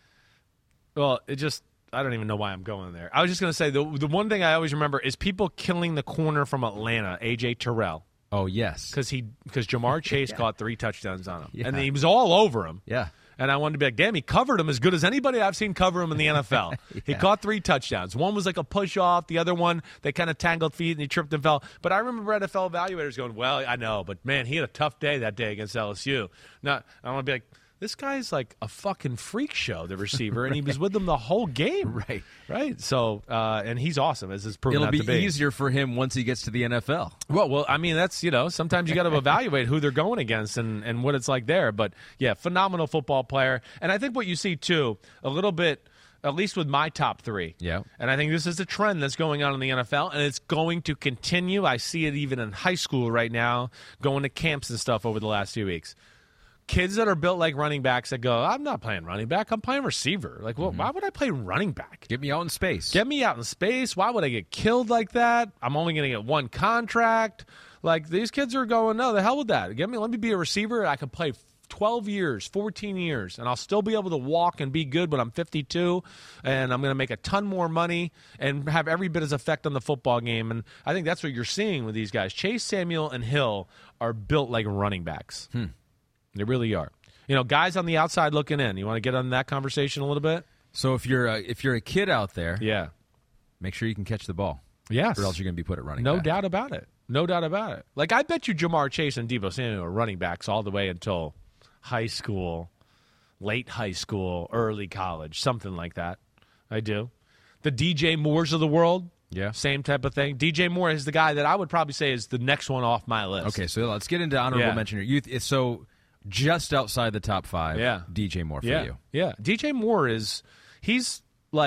Speaker 5: well, I don't even know why I'm going there. I was just going to say the one thing I always remember is people killing the corner from Atlanta, A.J. Terrell.
Speaker 3: Oh, yes.
Speaker 5: Because Jamar Chase caught 3 touchdowns on him.
Speaker 3: Yeah.
Speaker 5: And he was all over him.
Speaker 3: Yeah.
Speaker 5: And I wanted to be like, damn, he covered him as good as anybody I've seen cover him in the NFL.
Speaker 3: Yeah.
Speaker 5: He caught 3 touchdowns. One was like a push-off. The other one, they kind of tangled feet and he tripped and fell. But I remember NFL evaluators going, well, I know, but, man, he had a tough day that day against LSU. Now, I want to be like, this guy's like a fucking freak show, the receiver, and he was with them the whole game. Right. So, and he's awesome, as is proven out to be.
Speaker 3: It'll be easier for him once he gets to the NFL.
Speaker 5: Well, I mean, that's, sometimes you got to evaluate who they're going against and what it's like there. But, yeah, phenomenal football player. And I think what you see, too, a little bit, at least with my top 3.
Speaker 3: Yeah.
Speaker 5: And I think this is a trend that's going on in the NFL, and it's going to continue. I see it even in high school right now, going to camps and stuff over the last few weeks. Kids that are built like running backs that go, I'm not playing running back, I'm playing receiver. Like, well, why would I play running back?
Speaker 3: Get me out in space.
Speaker 5: Get me out in space. Why would I get killed like that? I'm only going to get 1 contract. Like, these kids are going, no, the hell with that. Let me be a receiver. I can play 12 years, 14 years, and I'll still be able to walk and be good when I'm 52, and I'm going to make a ton more money and have every bit as effect on the football game. And I think that's what you're seeing with these guys. Chase, Samuel, and Hill are built like running backs. They really are. Guys on the outside looking in. You want to get on that conversation a little bit?
Speaker 3: So if you're a kid out there,
Speaker 5: yeah,
Speaker 3: make sure you can catch the ball.
Speaker 5: Yes.
Speaker 3: Or else you're going to be put at running
Speaker 5: back.
Speaker 3: No
Speaker 5: doubt about it. No doubt about it. Like, I bet you Jamar Chase and Deebo Samuel are running backs all the way until high school, late high school, early college, something like that. I do. The DJ Moores of the world,
Speaker 3: yeah,
Speaker 5: same type of thing. DJ Moore is the guy that I would probably say is the next one off my list.
Speaker 3: Okay, so let's get into honorable mention here. So just outside the top 5, DJ Moore for you.
Speaker 5: Yeah, DJ Moore he's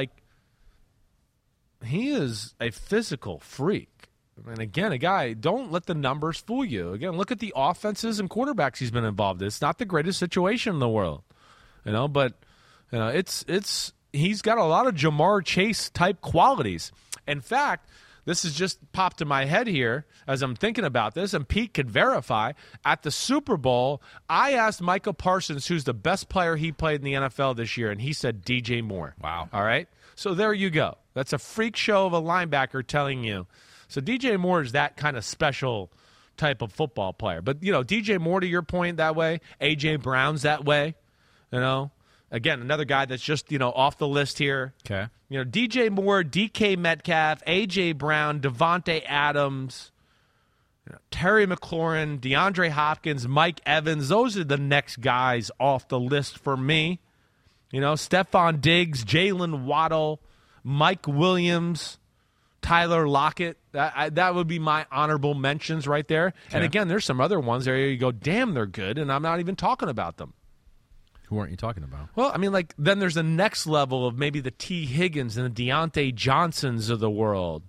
Speaker 5: he is a physical freak. And again, a guy, don't let the numbers fool you. Again, look at the offenses and quarterbacks he's been involved in. It's not the greatest situation in the world, but he's got a lot of Jamar Chase type qualities. In fact, this has just popped in my head here as I'm thinking about this, and Pete could verify. At the Super Bowl, I asked Micah Parsons who's the best player he played in the NFL this year, and he said DJ Moore.
Speaker 3: Wow.
Speaker 5: All right? So there you go. That's a freak show of a linebacker telling you. So DJ Moore is that kind of special type of football player. But, DJ Moore, to your point, that way. A.J. Brown's that way. Again, another guy that's just, off the list here.
Speaker 3: Okay.
Speaker 5: DJ Moore, DK Metcalf, A.J. Brown, Devontae Adams, Terry McLaurin, DeAndre Hopkins, Mike Evans. Those are the next guys off the list for me. Stephon Diggs, Jalen Waddle, Mike Williams, Tyler Lockett. That would be my honorable mentions right there. Okay. And again, there's some other ones there you go, damn, they're good, and I'm not even talking about them.
Speaker 3: Who aren't you talking about?
Speaker 5: Well, I mean, then there's the next level of maybe the T. Higgins and the Deontay Johnsons of the world.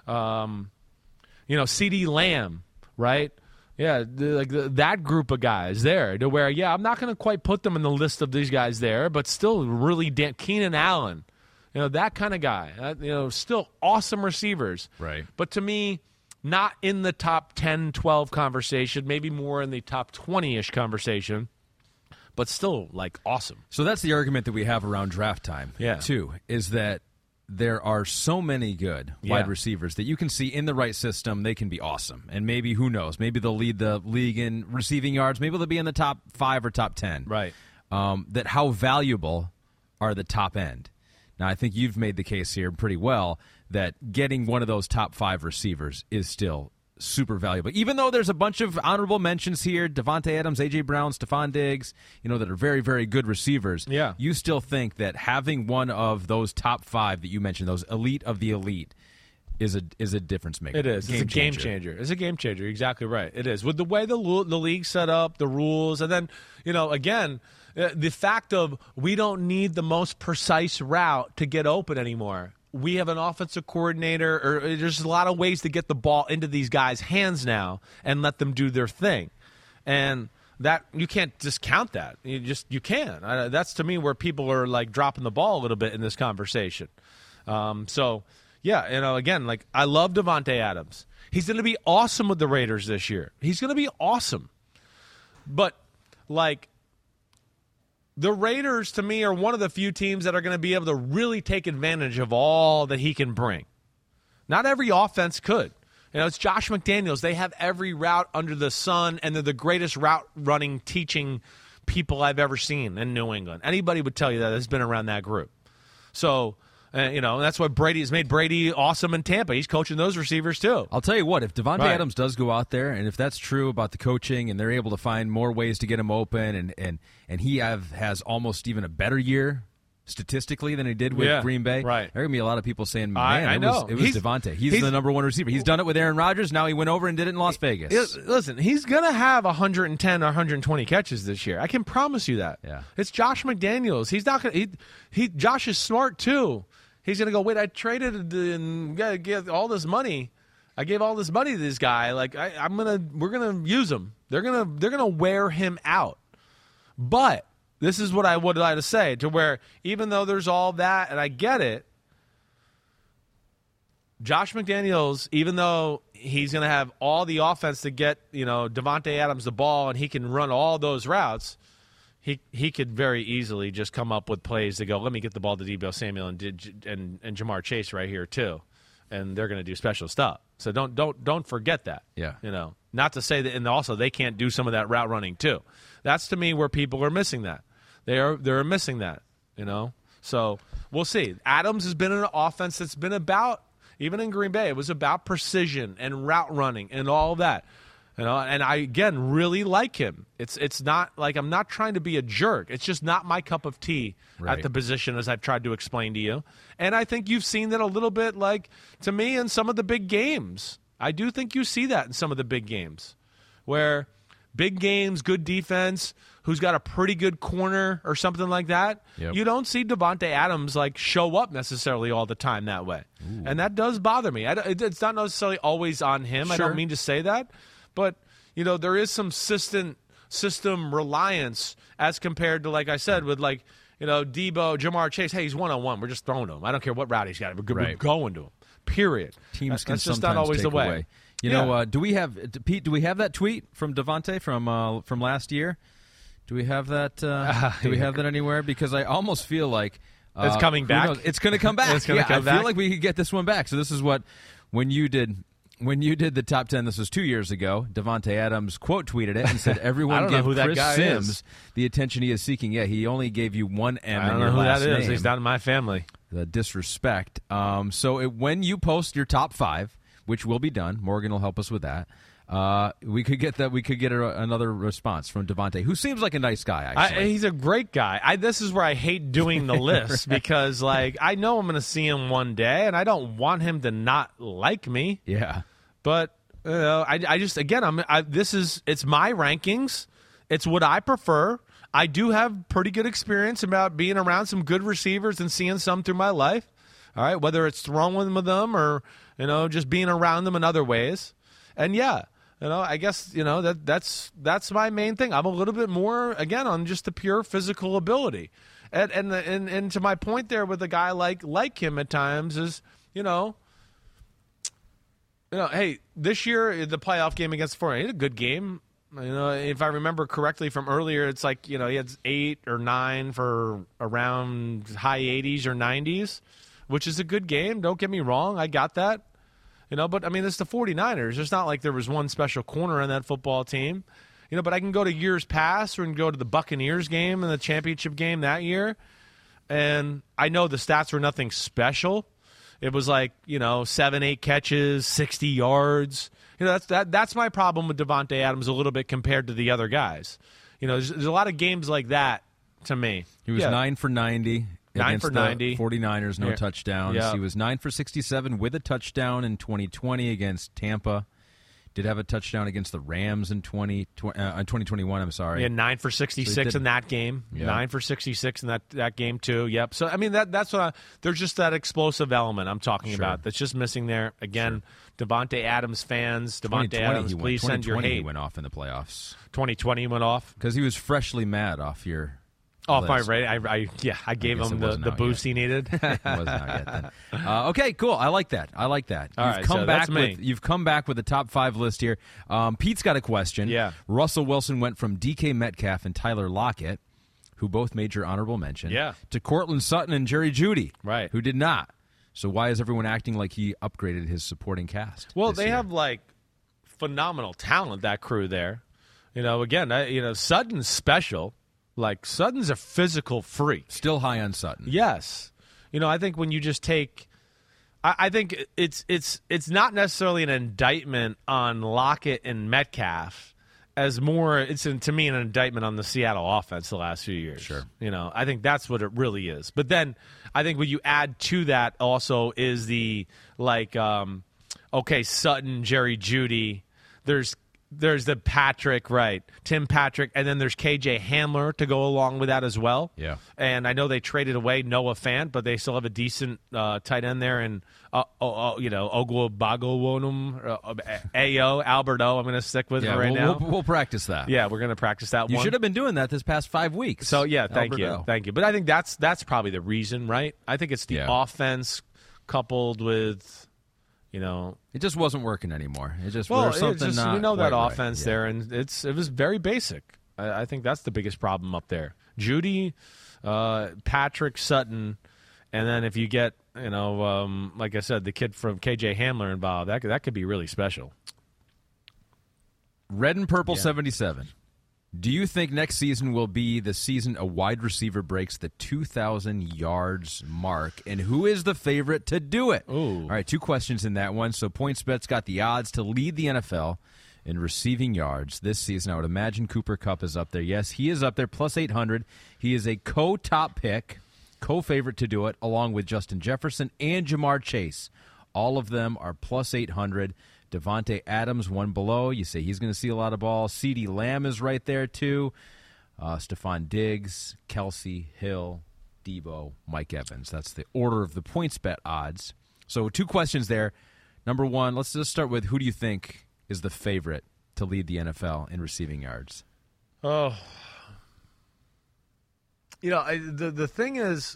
Speaker 5: CeeDee Lamb, right? Yeah, that group of guys there to where, I'm not going to quite put them in the list of these guys there, but still really Keenan Allen, that kind of guy. Still awesome receivers.
Speaker 3: Right.
Speaker 5: But to me, not in the top 10, 12 conversation, maybe more in the top 20-ish conversation. But still, awesome.
Speaker 3: So that's the argument that we have around draft time, too, is that there are so many good wide receivers that you can see in the right system, they can be awesome. And maybe, who knows, maybe they'll lead the league in receiving yards. Maybe they'll be in the top 5 or top 10.
Speaker 5: Right.
Speaker 3: That how valuable are the top end? Now, I think you've made the case here pretty well that getting one of those top 5 receivers is still super valuable. Even though there's a bunch of honorable mentions here, Davante Adams, A.J. Brown, Stephon Diggs, that are very, very good receivers, you still think that having one of those top 5 that you mentioned, those elite of the elite, is a difference maker.
Speaker 5: It is. It's a game changer. It's a game changer. Exactly right. It is. With the way the league set up, the rules, and then, again, the fact of we don't need the most precise route to get open anymore. We have an offensive coordinator, or there's a lot of ways to get the ball into these guys' hands now and let them do their thing. And that you can't discount that. You can. That's, to me, where people are, like, dropping the ball a little bit in this conversation. Yeah, again, like, I love Davante Adams. He's going to be awesome with the Raiders this year. He's going to be awesome. But, like, the Raiders, to me, are one of the few teams that are going to be able to really take advantage of all that he can bring. Not every offense could. It's Josh McDaniels. They have every route under the sun, and they're the greatest route-running, teaching people I've ever seen in New England. Anybody would tell you that has been around that group. So... that's what Brady has made Brady awesome in Tampa. He's coaching those receivers too.
Speaker 3: I'll tell you what, if Davante Adams does go out there, and if that's true about the coaching, and they're able to find more ways to get him open, and he has almost even a better year statistically than he did with Green Bay, there are going to be a lot of people saying, man, it was Davante. He's the number one receiver. He's done it with Aaron Rodgers. Now he went over and did it in Las Vegas.
Speaker 5: Listen, he's going to have 110 or 120 catches this year. I can promise you that.
Speaker 3: Yeah.
Speaker 5: It's Josh McDaniels. He's not going to – Josh is smart too. He's going to go, wait, I traded and get all this money. I gave all this money to this guy. Like, we're going to use him. They're going to wear him out. But this is what I would like to say, to where even though there's all that, and I get it, Josh McDaniels, even though he's going to have all the offense to get, Davante Adams the ball and he can run all those routes, He could very easily just come up with plays to go, let me get the ball to Deebo Samuel and Jamar Chase right here too, and they're going to do special stuff. So don't forget that.
Speaker 3: Yeah.
Speaker 5: Not to say that, and also they can't do some of that route running too. That's to me where people are missing that. They're missing that. So we'll see. Adams has been in an offense that's been about, even in Green Bay, it was about precision and route running and all that. And I, again, really like him. It's not like I'm not trying to be a jerk. It's just not my cup of tea at the position, as I've tried to explain to you. And I think you've seen that a little bit, like, to me, in some of the big games. I do think you see that in some of the big games, where big games, good defense, who's got a pretty good corner or something like that.
Speaker 3: Yep.
Speaker 5: You don't see Davante Adams, like, show up necessarily all the time that way. Ooh. And that does bother me. It's not necessarily always on him. Sure. I don't mean to say that. But, there is some system reliance as compared to, like I said, with, like, Deebo, Jamar Chase. Hey, he's one-on-one. We're just throwing to him. I don't care what route he's got. We're going to him. Period.
Speaker 3: Teams can
Speaker 5: That's just
Speaker 3: sometimes
Speaker 5: not always
Speaker 3: take
Speaker 5: the way.
Speaker 3: Away. Do we have Pete? Do we have that tweet from Davante from last year? Do we have that? Do we have that anywhere? Because I almost feel like
Speaker 5: it's coming back.
Speaker 3: It's going to come back.
Speaker 5: It's going to come back.
Speaker 3: I feel like we could get this one back. So this is what when you did the top 10, this was 2 years ago, Davante Adams quote tweeted it and said, everyone give Chris Sims the attention he is seeking. Yeah, he only gave you one M in your last name. I don't know who that is.
Speaker 5: He's not in my family.
Speaker 3: The disrespect. When you post your top 5, which will be done, Morgan will help us with that, we could get that. We could get another response from Davante, who seems like a nice guy, actually.
Speaker 5: He's a great guy. This is where I hate doing the list because, like, I know I'm going to see him one day, and I don't want him to not like me.
Speaker 3: Yeah.
Speaker 5: But I just, again, it's my rankings. It's what I prefer. I do have pretty good experience about being around some good receivers and seeing some through my life. All right, whether it's throwing with them or just being around them in other ways. And I guess that's my main thing. I'm a little bit more, again, on just the pure physical ability. And to my point there with a guy like him at times is hey, this year, the playoff game against the 49ers, he had a good game. If I remember correctly from earlier, it's like, he had 8 or 9 for around high 80s or 90s, which is a good game. Don't get me wrong. I got that. But, I mean, it's the 49ers. It's not like there was one special corner on that football team. But I can go to years past or go to the Buccaneers game and the championship game that year, and I know the stats were nothing special. it was like 7-8 catches, 60 yards. That's my problem with Davante Adams a little bit compared to the other guys. There's a lot of games like that to me.
Speaker 3: He was 9 for 90.
Speaker 5: 9 for 90.
Speaker 3: 49ers, no touchdowns.
Speaker 5: Yeah.
Speaker 3: He was 9 for 67 with a touchdown in 2020 against Tampa. Did have a touchdown against the Rams in 2021. I'm sorry.
Speaker 5: Yeah, 9 for 66 in that game.
Speaker 3: Yeah.
Speaker 5: 9 for 66 in that game too. Yep. So I mean that's what there's just that explosive element I'm talking about that's just missing there. Again, Davante Adams fans, Davante Adams, please send your hate.
Speaker 3: He went off in the playoffs.
Speaker 5: 2020 went off
Speaker 3: because he was freshly mad off your.
Speaker 5: Off my rate, I gave him the boost he needed.
Speaker 3: It wasn't out yet then. Okay, cool. I like that. All right, you've come back with the top 5 list here. Pete's got a question.
Speaker 5: Yeah.
Speaker 3: Russell Wilson went from DK Metcalf and Tyler Lockett, who both made your honorable mention, to Cortland Sutton and Jerry Jeudy,
Speaker 5: right?
Speaker 3: Who did not. So why is everyone acting like he upgraded his supporting cast?
Speaker 5: Well, they have phenomenal talent, that crew there. Again, Sutton's special. Sutton's a physical freak.
Speaker 3: Still high on Sutton.
Speaker 5: Yes. I think when you just take I think it's not necessarily an indictment on Lockett and Metcalf as more it's to me an indictment on the Seattle offense the last few years.
Speaker 3: Sure.
Speaker 5: I think that's what it really is. But then I think what you add to that also is the Sutton, Jerry Jeudy, there's the Patrick, right, Tim Patrick, and then there's KJ Hamler to go along with that as well.
Speaker 3: Yeah.
Speaker 5: And I know they traded away Noah Fant, but they still have a decent tight end there. And, Ogbagowonum, A.O., Albert O, I'm going to stick with right now.
Speaker 3: We'll practice that.
Speaker 5: Yeah, we're going to practice that one.
Speaker 3: You should have been doing that this past 5 weeks.
Speaker 5: So, yeah, thank you. But I think that's probably the reason, right? I think it's the offense coupled with...
Speaker 3: it just wasn't working anymore. It just
Speaker 5: we know that offense
Speaker 3: right.
Speaker 5: there, and it was very basic. I think that's the biggest problem up there. Jeudy, Patrick, Sutton, and then if you get like I said, the kid from KJ Hamler involved, that could be really special.
Speaker 3: Red and Purple 77. Do you think next season will be the season a wide receiver breaks the 2,000 yards mark? And who is the favorite to do it?
Speaker 5: Ooh.
Speaker 3: All right, 2 questions in that one. So PointsBet's got the odds to lead the NFL in receiving yards this season. I would imagine Cooper Kupp is up there. Yes, he is up there, plus 800. He is a co-top pick, co-favorite to do it, along with Justin Jefferson and Jamar Chase. All of them are plus 800. Davante Adams, one below. You say he's going to see a lot of balls. CeeDee Lamb is right there, too. Stephon Diggs, Kelsey, Hill, Debo, Mike Evans. That's the order of the PointsBet odds. So 2 questions there. Number 1, let's just start with who do you think is the favorite to lead the NFL in receiving yards?
Speaker 5: Oh. The thing is...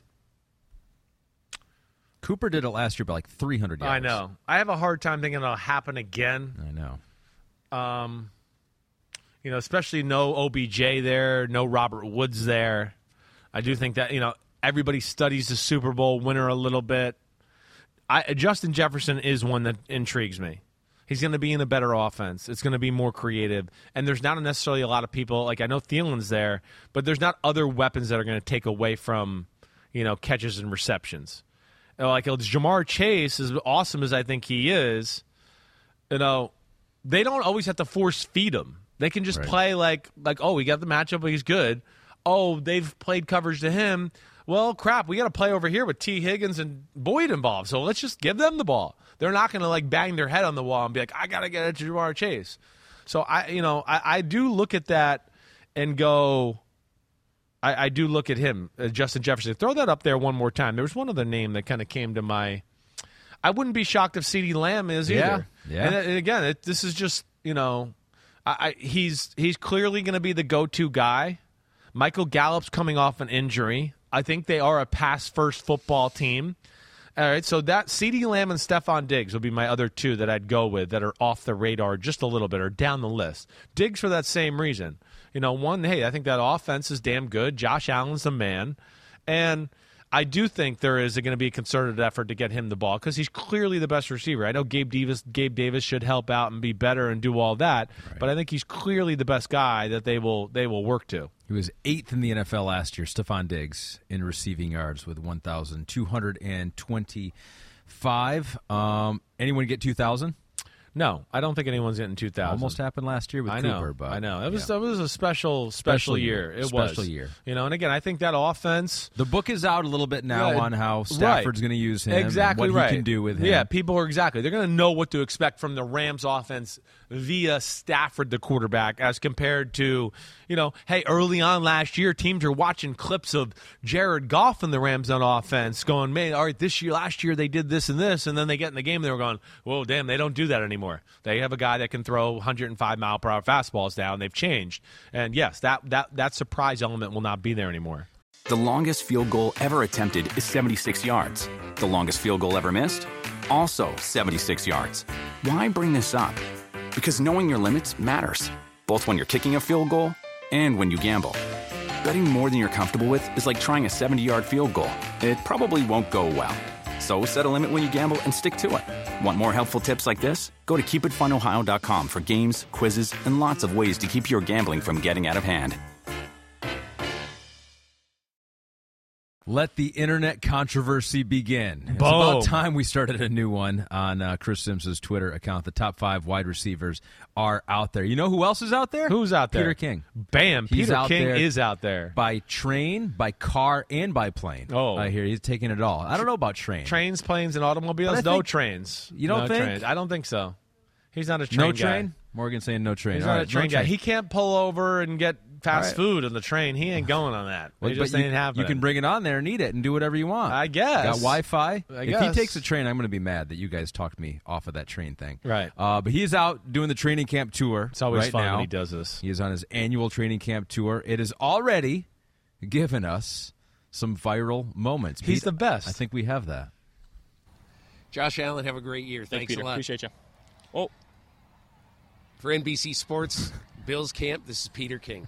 Speaker 3: Cooper did it last year by 300 yards.
Speaker 5: I know. I have a hard time thinking it'll happen again.
Speaker 3: I know.
Speaker 5: Especially no OBJ there, no Robert Woods there. I do think that, everybody studies the Super Bowl winner a little bit. Justin Jefferson is one that intrigues me. He's going to be in a better offense. It's going to be more creative. And there's not necessarily a lot of people, I know Thielen's there, but there's not other weapons that are going to take away from, catches and receptions. Jamar Chase, as awesome as I think he is, they don't always have to force feed him. They can just play like, oh, we got the matchup, but he's good. Oh, they've played coverage to him. Well, crap, we got to play over here with T. Higgins and Boyd involved, so let's just give them the ball. They're not going to bang their head on the wall and be like, I got to get it to Jamar Chase. So I do look at that and go. I do look at him, Justin Jefferson. Throw that up there one more time. There was one other name that kind of came to my. I wouldn't be shocked if CeeDee Lamb is either.
Speaker 3: Yeah.
Speaker 5: And again, this is just he's clearly going to be the go-to guy. Michael Gallup's coming off an injury. I think they are a pass-first football team. All right, so that CeeDee Lamb and Stephon Diggs will be my other 2 that I'd go with that are off the radar just a little bit or down the list. Diggs for that same reason. I think that offense is damn good. Josh Allen's the man. And I do think there is going to be a concerted effort to get him the ball because he's clearly the best receiver. I know Gabe Davis should help out and be better and do all that, but I think he's clearly the best guy that they will work to.
Speaker 3: He was 8th in the NFL last year, Stephon Diggs, in receiving yards with 1,220 5. Anyone get 2,000?
Speaker 5: No, I don't think anyone's getting 2,000.
Speaker 3: Almost happened last year with Cooper. But
Speaker 5: I know. It was a special year. It was.
Speaker 3: Special year.
Speaker 5: And again, I think that offense.
Speaker 3: The book is out a little bit now on how Stafford's going to use him.
Speaker 5: Exactly,
Speaker 3: and what he can do with him.
Speaker 5: Yeah, people are they're going to know what to expect from the Rams offense via Stafford, the quarterback, as compared to, hey, early on last year, teams are watching clips of Jared Goff and the Rams on offense going, man, all right, last year they did this and this, and then they get in the game and they were going, whoa, damn, they don't do that anymore. They have a guy that can throw 105-mile-per-hour fastballs down. They've changed. And, yes, that surprise element will not be there anymore.
Speaker 7: The longest field goal ever attempted is 76 yards. The longest field goal ever missed? Also 76 yards. Why bring this up? Because knowing your limits matters, both when you're kicking a field goal and when you gamble. Betting more than you're comfortable with is like trying a 70-yard field goal. It probably won't go well. So set a limit when you gamble and stick to it. Want more helpful tips like this? Go to keepitfunohio.com for games, quizzes, and lots of ways to keep your gambling from getting out of hand.
Speaker 3: Let the internet controversy begin. It's
Speaker 5: Boom.
Speaker 3: about time we started a new one on Chris Simms' Twitter account. The top 5 wide receivers are out there. You know who else is out there?
Speaker 5: Who's out there?
Speaker 3: Peter King.
Speaker 5: Bam.
Speaker 3: He's
Speaker 5: Peter
Speaker 3: out
Speaker 5: King
Speaker 3: there
Speaker 5: is out there.
Speaker 3: By train, by car, and by plane.
Speaker 5: Oh.
Speaker 3: I hear he's taking it all. I don't know about train.
Speaker 5: Trains, planes, and automobiles? No trains.
Speaker 3: You don't think?
Speaker 5: Trains. I don't think so. He's not a train
Speaker 3: No
Speaker 5: guy.
Speaker 3: train? Morgan saying no train.
Speaker 5: He's
Speaker 3: All
Speaker 5: not
Speaker 3: right,
Speaker 5: a train
Speaker 3: no
Speaker 5: guy. He can't pull over and get fast
Speaker 3: All right.
Speaker 5: food on the train. He ain't going on that.
Speaker 3: Well,
Speaker 5: It just
Speaker 3: but
Speaker 5: ain't happening.
Speaker 3: You can bring it on there and eat it and do whatever you want.
Speaker 5: I guess.
Speaker 3: Got Wi-Fi. If he
Speaker 5: guess.
Speaker 3: takes a train, I'm going to be mad that you guys talked me off of that train thing.
Speaker 5: Right.
Speaker 3: But he's out doing the training camp tour.
Speaker 5: It's always
Speaker 3: right
Speaker 5: fun
Speaker 3: now.
Speaker 5: when he does this.
Speaker 3: He is on his annual training camp tour. It has already given us some viral moments.
Speaker 5: He's
Speaker 3: Pete,
Speaker 5: the best.
Speaker 3: I think we have that.
Speaker 8: Josh Allen, have a great year. Thanks
Speaker 9: Peter.
Speaker 8: a lot.
Speaker 9: Appreciate you. Oh,
Speaker 8: For NBC Sports, Bills Camp, this is Peter King.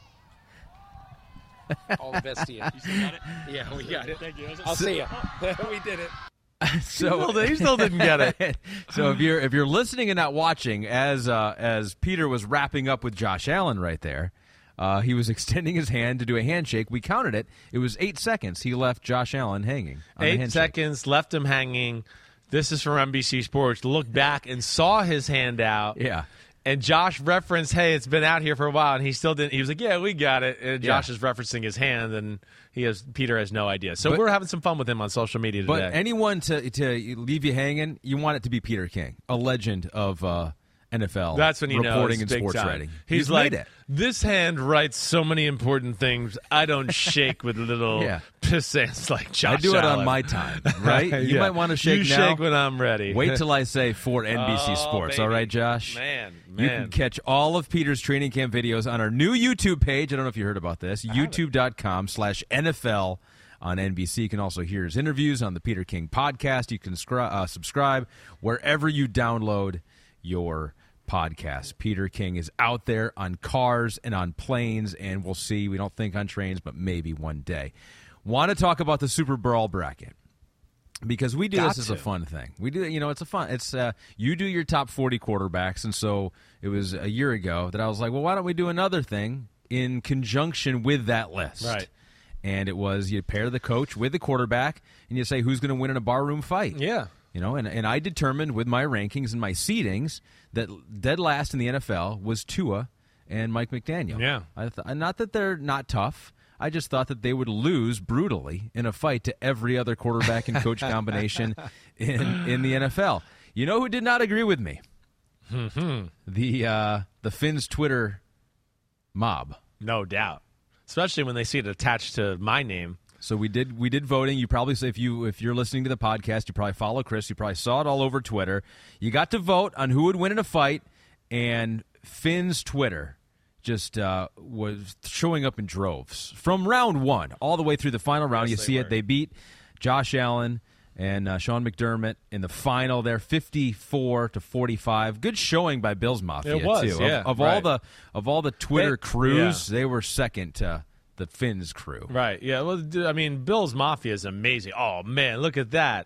Speaker 8: All the best to you.
Speaker 9: you still got it?
Speaker 8: Yeah, we got it.
Speaker 9: Thank you.
Speaker 8: I'll see you. We did it.
Speaker 3: So
Speaker 5: he still didn't get it.
Speaker 3: So if you're listening and not watching, as Peter was wrapping up with Josh Allen right there, he was extending his hand to do a handshake. We counted it. It was 8 seconds. He left Josh Allen hanging. On the
Speaker 5: 8
Speaker 3: handshake.
Speaker 5: seconds, left him hanging. This is from NBC Sports. Looked back and saw his hand out.
Speaker 3: Yeah.
Speaker 5: And Josh referenced, hey, it's been out here for a while, and he still didn't. He was like, yeah, we got it. And Josh is referencing his hand, and Peter has no idea. So we're having some fun with him on social media today.
Speaker 3: But anyone to leave you hanging, you want it to be Peter King, a legend of NFL
Speaker 5: That's when he
Speaker 3: reporting
Speaker 5: knows
Speaker 3: and
Speaker 5: big
Speaker 3: sports
Speaker 5: time.
Speaker 3: writing.
Speaker 5: He's
Speaker 3: made
Speaker 5: like,
Speaker 3: it.
Speaker 5: this hand writes so many important things. I don't shake with little pissants like Josh
Speaker 3: I do it
Speaker 5: Allen.
Speaker 3: on my time, right? You might want to shake
Speaker 5: you
Speaker 3: now.
Speaker 5: shake when I'm ready.
Speaker 3: Wait till I say for NBC Sports.
Speaker 5: baby.
Speaker 3: All right, Josh?
Speaker 5: Man.
Speaker 3: You can catch all of Peter's training camp videos on our new YouTube page. I don't know if you heard about this. YouTube.com/NFL on NBC. You can also hear his interviews on the Peter King podcast. You can subscribe wherever you download your podcast. Peter King is out there on cars and on planes, and we'll see. We don't think on trains, but maybe one day. Want to talk about the Super Bowl bracket? Because we do this as a fun thing. We do, it's a fun. It's you do your top 40 quarterbacks, and so it was a year ago that I was like, well, why don't we do another thing in conjunction with that list?
Speaker 5: Right.
Speaker 3: And it was you pair the coach with the quarterback, and you say who's going to win in a barroom fight.
Speaker 5: Yeah.
Speaker 3: And I determined with my rankings and my seedings that dead last in the NFL was Tua and Mike McDaniel.
Speaker 5: Yeah.
Speaker 3: Not that they're not tough. I just thought that they would lose brutally in a fight to every other quarterback and coach combination in the NFL. You know who did not agree with me? The Finns Twitter mob.
Speaker 5: No doubt. Especially when they see it attached to my name.
Speaker 3: So we did voting. You probably if you're listening to the podcast, you probably follow Chris. You probably saw it all over Twitter. You got to vote on who would win in a fight, and Finn's Twitter just was showing up in droves from round one all the way through the final round.
Speaker 5: Yes,
Speaker 3: you see it. They beat Josh Allen and Sean McDermott in the final there, 54-45. Good showing by Bills Mafia
Speaker 5: it was,
Speaker 3: too.
Speaker 5: Yeah,
Speaker 3: Of
Speaker 5: right.
Speaker 3: all the Twitter crews, they were second to the Finns crew.
Speaker 5: Right. Yeah. Well, I mean, Bill's Mafia is amazing. Oh man, look at that.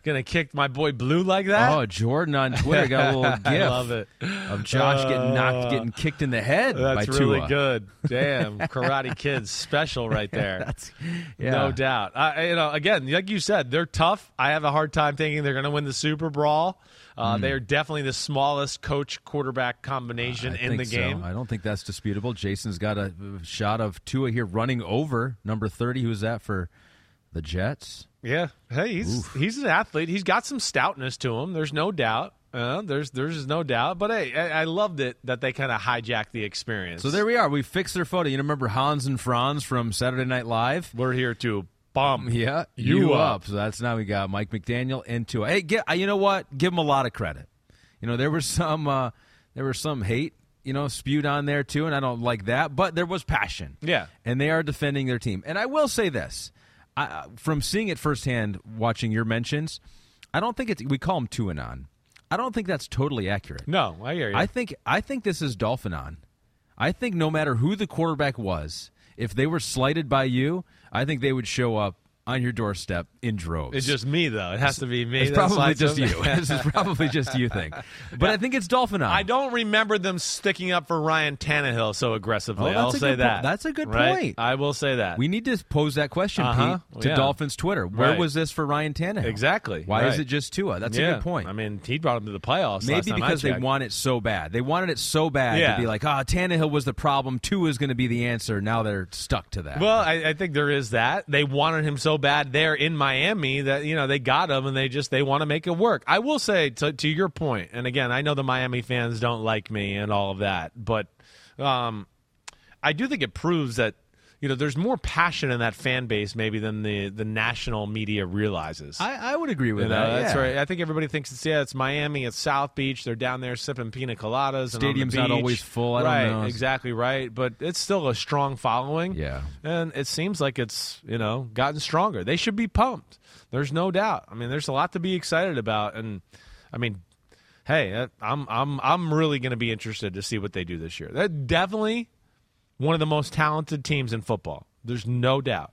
Speaker 5: Gonna kick my boy Blue like that?
Speaker 3: Oh, Jordan on Twitter got a little gif.
Speaker 5: I love it.
Speaker 3: Of Josh getting kicked in the head by
Speaker 5: That's really
Speaker 3: Tua.
Speaker 5: good. Damn, Karate Kid's special right there. No doubt. Again, like you said, they're tough. I have a hard time thinking they're going to win the Super Bowl. They are definitely the smallest coach-quarterback combination in the game.
Speaker 3: So. I don't think that's disputable. Jason's got a shot of Tua here running over number 30. Who's that for the Jets?
Speaker 5: Yeah. Hey, he's an athlete. He's got some stoutness to him. There's no doubt. There's no doubt. But, hey, I loved it that they kind of hijacked the experience.
Speaker 3: So there we are. We fixed their photo. You remember Hans and Franz from Saturday Night Live?
Speaker 5: We're here to bum
Speaker 3: you up. So that's now we got Mike McDaniel and Tua. Hey, you know what? Give him a lot of credit. There was some hate, spewed on there too, and I don't like that. But there was passion.
Speaker 5: Yeah.
Speaker 3: And they are defending their team. And I will say this. From seeing it firsthand, watching your mentions, I don't think we call him Tuanon. I don't think that's totally accurate.
Speaker 5: No, I hear you.
Speaker 3: I think this is Dolphinon. I think no matter who the quarterback was, if they were slighted by you, I think they would show up on your doorstep in droves.
Speaker 5: It's just me, though. It has to be me.
Speaker 3: It's probably just you. This is probably just you thing. But I think it's Dolphinon.
Speaker 5: I don't remember them sticking up for Ryan Tannehill so aggressively.
Speaker 3: I'll say
Speaker 5: that.
Speaker 3: That's a good
Speaker 5: right?
Speaker 3: point.
Speaker 5: I will say that.
Speaker 3: We need to pose that question, Pete, to Dolphins Twitter. Where was this for Ryan Tannehill?
Speaker 5: Exactly.
Speaker 3: Why is it just Tua? That's a good point.
Speaker 5: I mean, he brought him to the playoffs.
Speaker 3: Maybe because they want it so bad. They wanted it so bad to be like, Tannehill was the problem. Tua is going to be the answer. Now they're stuck to that.
Speaker 5: Well, I think there is that. They wanted him so bad there in Miami that they got him and they want to make it work. I will say to your point, and again, I know the Miami fans don't like me and all of that, but I do think it proves that there's more passion in that fan base maybe than the national media realizes.
Speaker 3: I would agree with that.
Speaker 5: That's right. I think everybody thinks it's Miami, it's South Beach. They're down there sipping pina coladas.
Speaker 3: Stadium's not always full. I
Speaker 5: don't
Speaker 3: know.
Speaker 5: Exactly right. But it's still a strong following.
Speaker 3: Yeah.
Speaker 5: And it seems like it's gotten stronger. They should be pumped. There's no doubt. I mean, there's a lot to be excited about, and I mean, hey, I'm really going to be interested to see what they do this year. They're definitely one of the most talented teams in football. There's no doubt.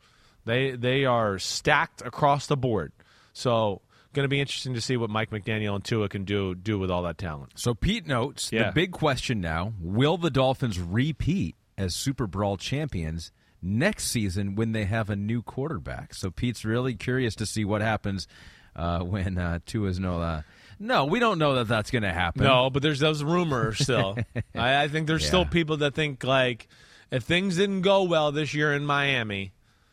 Speaker 5: They are stacked across the board. So going to be interesting to see what Mike McDaniel and Tua can do with all that talent.
Speaker 3: So Pete notes the big question now, will the Dolphins repeat as Super Bowl champions next season when they have a new quarterback? So Pete's really curious to see what happens when Tua's no, we don't know that that's going to happen.
Speaker 5: No, but there's those rumors still. I think there's still people that think, like, if things didn't go well this year in Miami,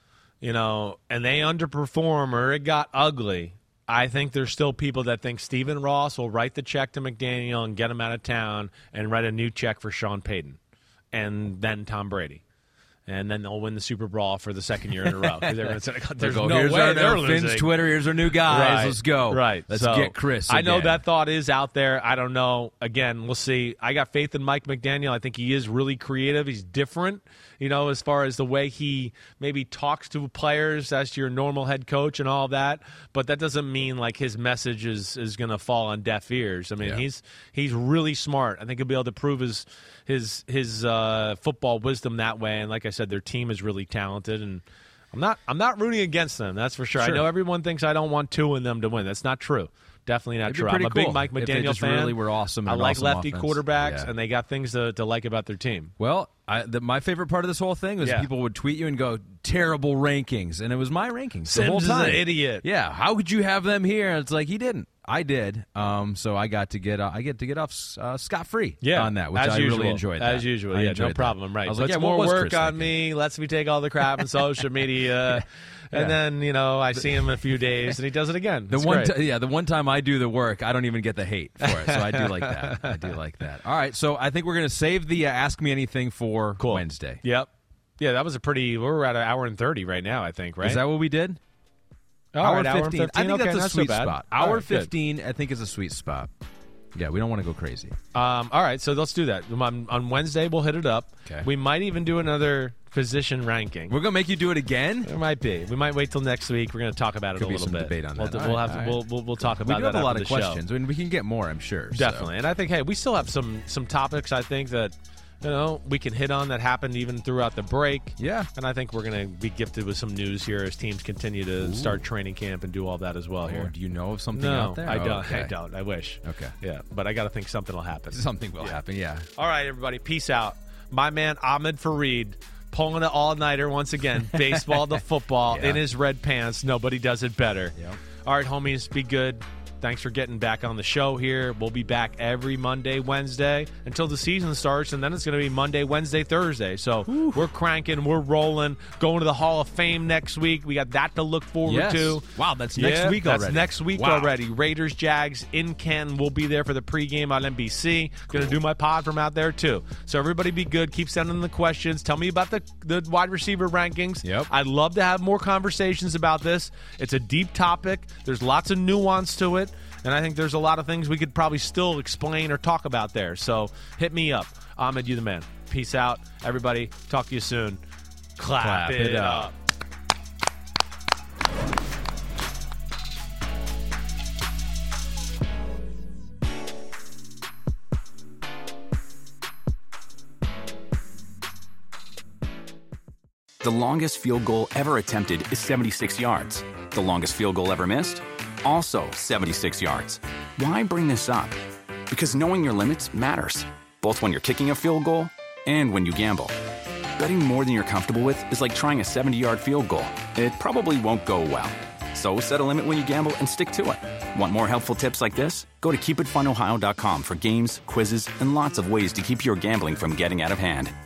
Speaker 5: and they underperform or it got ugly, I think there's still people that think Stephen Ross will write the check to McDaniel and get him out of town and write a new check for Sean Payton and then Tom Brady. And then they'll win the Super Bowl for the second year in a row. There's no
Speaker 3: here's
Speaker 5: way they're
Speaker 3: our
Speaker 5: losing.
Speaker 3: Finn's Twitter. Here's our new guys.
Speaker 5: Right.
Speaker 3: Let's go.
Speaker 5: Right.
Speaker 3: Let's
Speaker 5: so,
Speaker 3: get Chris again.
Speaker 5: I know that thought is out there. I don't know. Again, we'll see. I got faith in Mike McDaniel. I think he is really creative. He's different, as far as the way he maybe talks to players as to your normal head coach and all that. But that doesn't mean like his message is going to fall on deaf ears. I mean, he's really smart. I think he'll be able to prove his football wisdom that way. And like I said, their team is really talented, and I'm not rooting against them. That's for sure. I know everyone thinks I don't want Tua and them to win. That's not true. Definitely not true. I'm a big Mike McDaniel fan.
Speaker 3: Really were awesome.
Speaker 5: I like
Speaker 3: awesome
Speaker 5: lefty
Speaker 3: offense.
Speaker 5: quarterbacks, and they got things to like about their team.
Speaker 3: Well, my favorite part of this whole thing was people would tweet you and go, terrible rankings. And it was my rankings the whole time.
Speaker 5: Sims is an idiot.
Speaker 3: Yeah, how could you have them here? And it's like, he didn't. I did. So I get to get off scot-free on that, which I really enjoyed.
Speaker 5: As usual. Yeah, no problem. Right.
Speaker 3: I was
Speaker 5: Puts
Speaker 3: like,
Speaker 5: more
Speaker 3: what was
Speaker 5: work
Speaker 3: Chris
Speaker 5: on
Speaker 3: thinking?
Speaker 5: me, lets me take all the crap on social media. And then, I see him in a few days, and he does it again.
Speaker 3: The one time I do the work, I don't even get the hate for it. So I do like that. All right, so I think we're going to save the Ask Me Anything for Wednesday.
Speaker 5: Yep. Yeah, that was we're at an hour and 30 right now, I think, right?
Speaker 3: Is that what we did?
Speaker 5: Hour
Speaker 3: 15. I think that's a sweet spot. Hour
Speaker 5: right,
Speaker 3: 15, I think, is a sweet spot. Yeah, we don't want to go crazy.
Speaker 5: All right, so let's do that. On Wednesday, we'll hit it up.
Speaker 3: Okay.
Speaker 5: We might even do another position ranking.
Speaker 3: We're going to make you do it again?
Speaker 5: There might be. We might wait till next week. We're going to talk about it a little bit.
Speaker 3: Debate on that.
Speaker 5: We'll talk about that.
Speaker 3: We do have a lot of
Speaker 5: show.
Speaker 3: questions. I mean, we can get more, I'm sure.
Speaker 5: Definitely. And I think, we still have some topics, I think, that we can hit on that happened even throughout the break.
Speaker 3: Yeah.
Speaker 5: And I think we're going to be gifted with some news here as teams continue to start training camp and do all that as well here.
Speaker 3: Do you know of something
Speaker 5: No,
Speaker 3: out there?
Speaker 5: I don't.
Speaker 3: Okay.
Speaker 5: I don't. I wish.
Speaker 3: Okay.
Speaker 5: Yeah, but I got to think something will happen.
Speaker 3: Something will happen, yeah.
Speaker 5: All right, everybody. Peace out. My man, Ahmed Fareed, pulling an all-nighter once again. Baseball to football in his red pants. Nobody does it better.
Speaker 3: Yep.
Speaker 5: All right, homies, be good. Thanks for getting back on the show here. We'll be back every Monday, Wednesday until the season starts, and then it's going to be Monday, Wednesday, Thursday. So we're cranking, we're rolling, going to the Hall of Fame next week. We got that to look forward to.
Speaker 3: Wow, that's next week already.
Speaker 5: That's next week already. Raiders, Jags in Canton. We'll be there for the pregame on NBC. Going to do my pod from out there, too. So everybody be good. Keep sending the questions. Tell me about the wide receiver rankings.
Speaker 3: Yep.
Speaker 5: I'd love to have more conversations about this. It's a deep topic. There's lots of nuance to it. And I think there's a lot of things we could probably still explain or talk about there. So hit me up. Ahmed, you the man. Peace out, everybody. Talk to you soon. Clap it up.
Speaker 7: The longest field goal ever attempted is 76 yards. The longest field goal ever missed? Also 76 yards. Why bring this up? Because knowing your limits matters, both when you're kicking a field goal and when you gamble. Betting more than you're comfortable with is like trying a 70-yard field goal. It probably won't go well. So set a limit when you gamble and stick to it. Want more helpful tips like this? Go to keepitfunohio.com for games, quizzes, and lots of ways to keep your gambling from getting out of hand.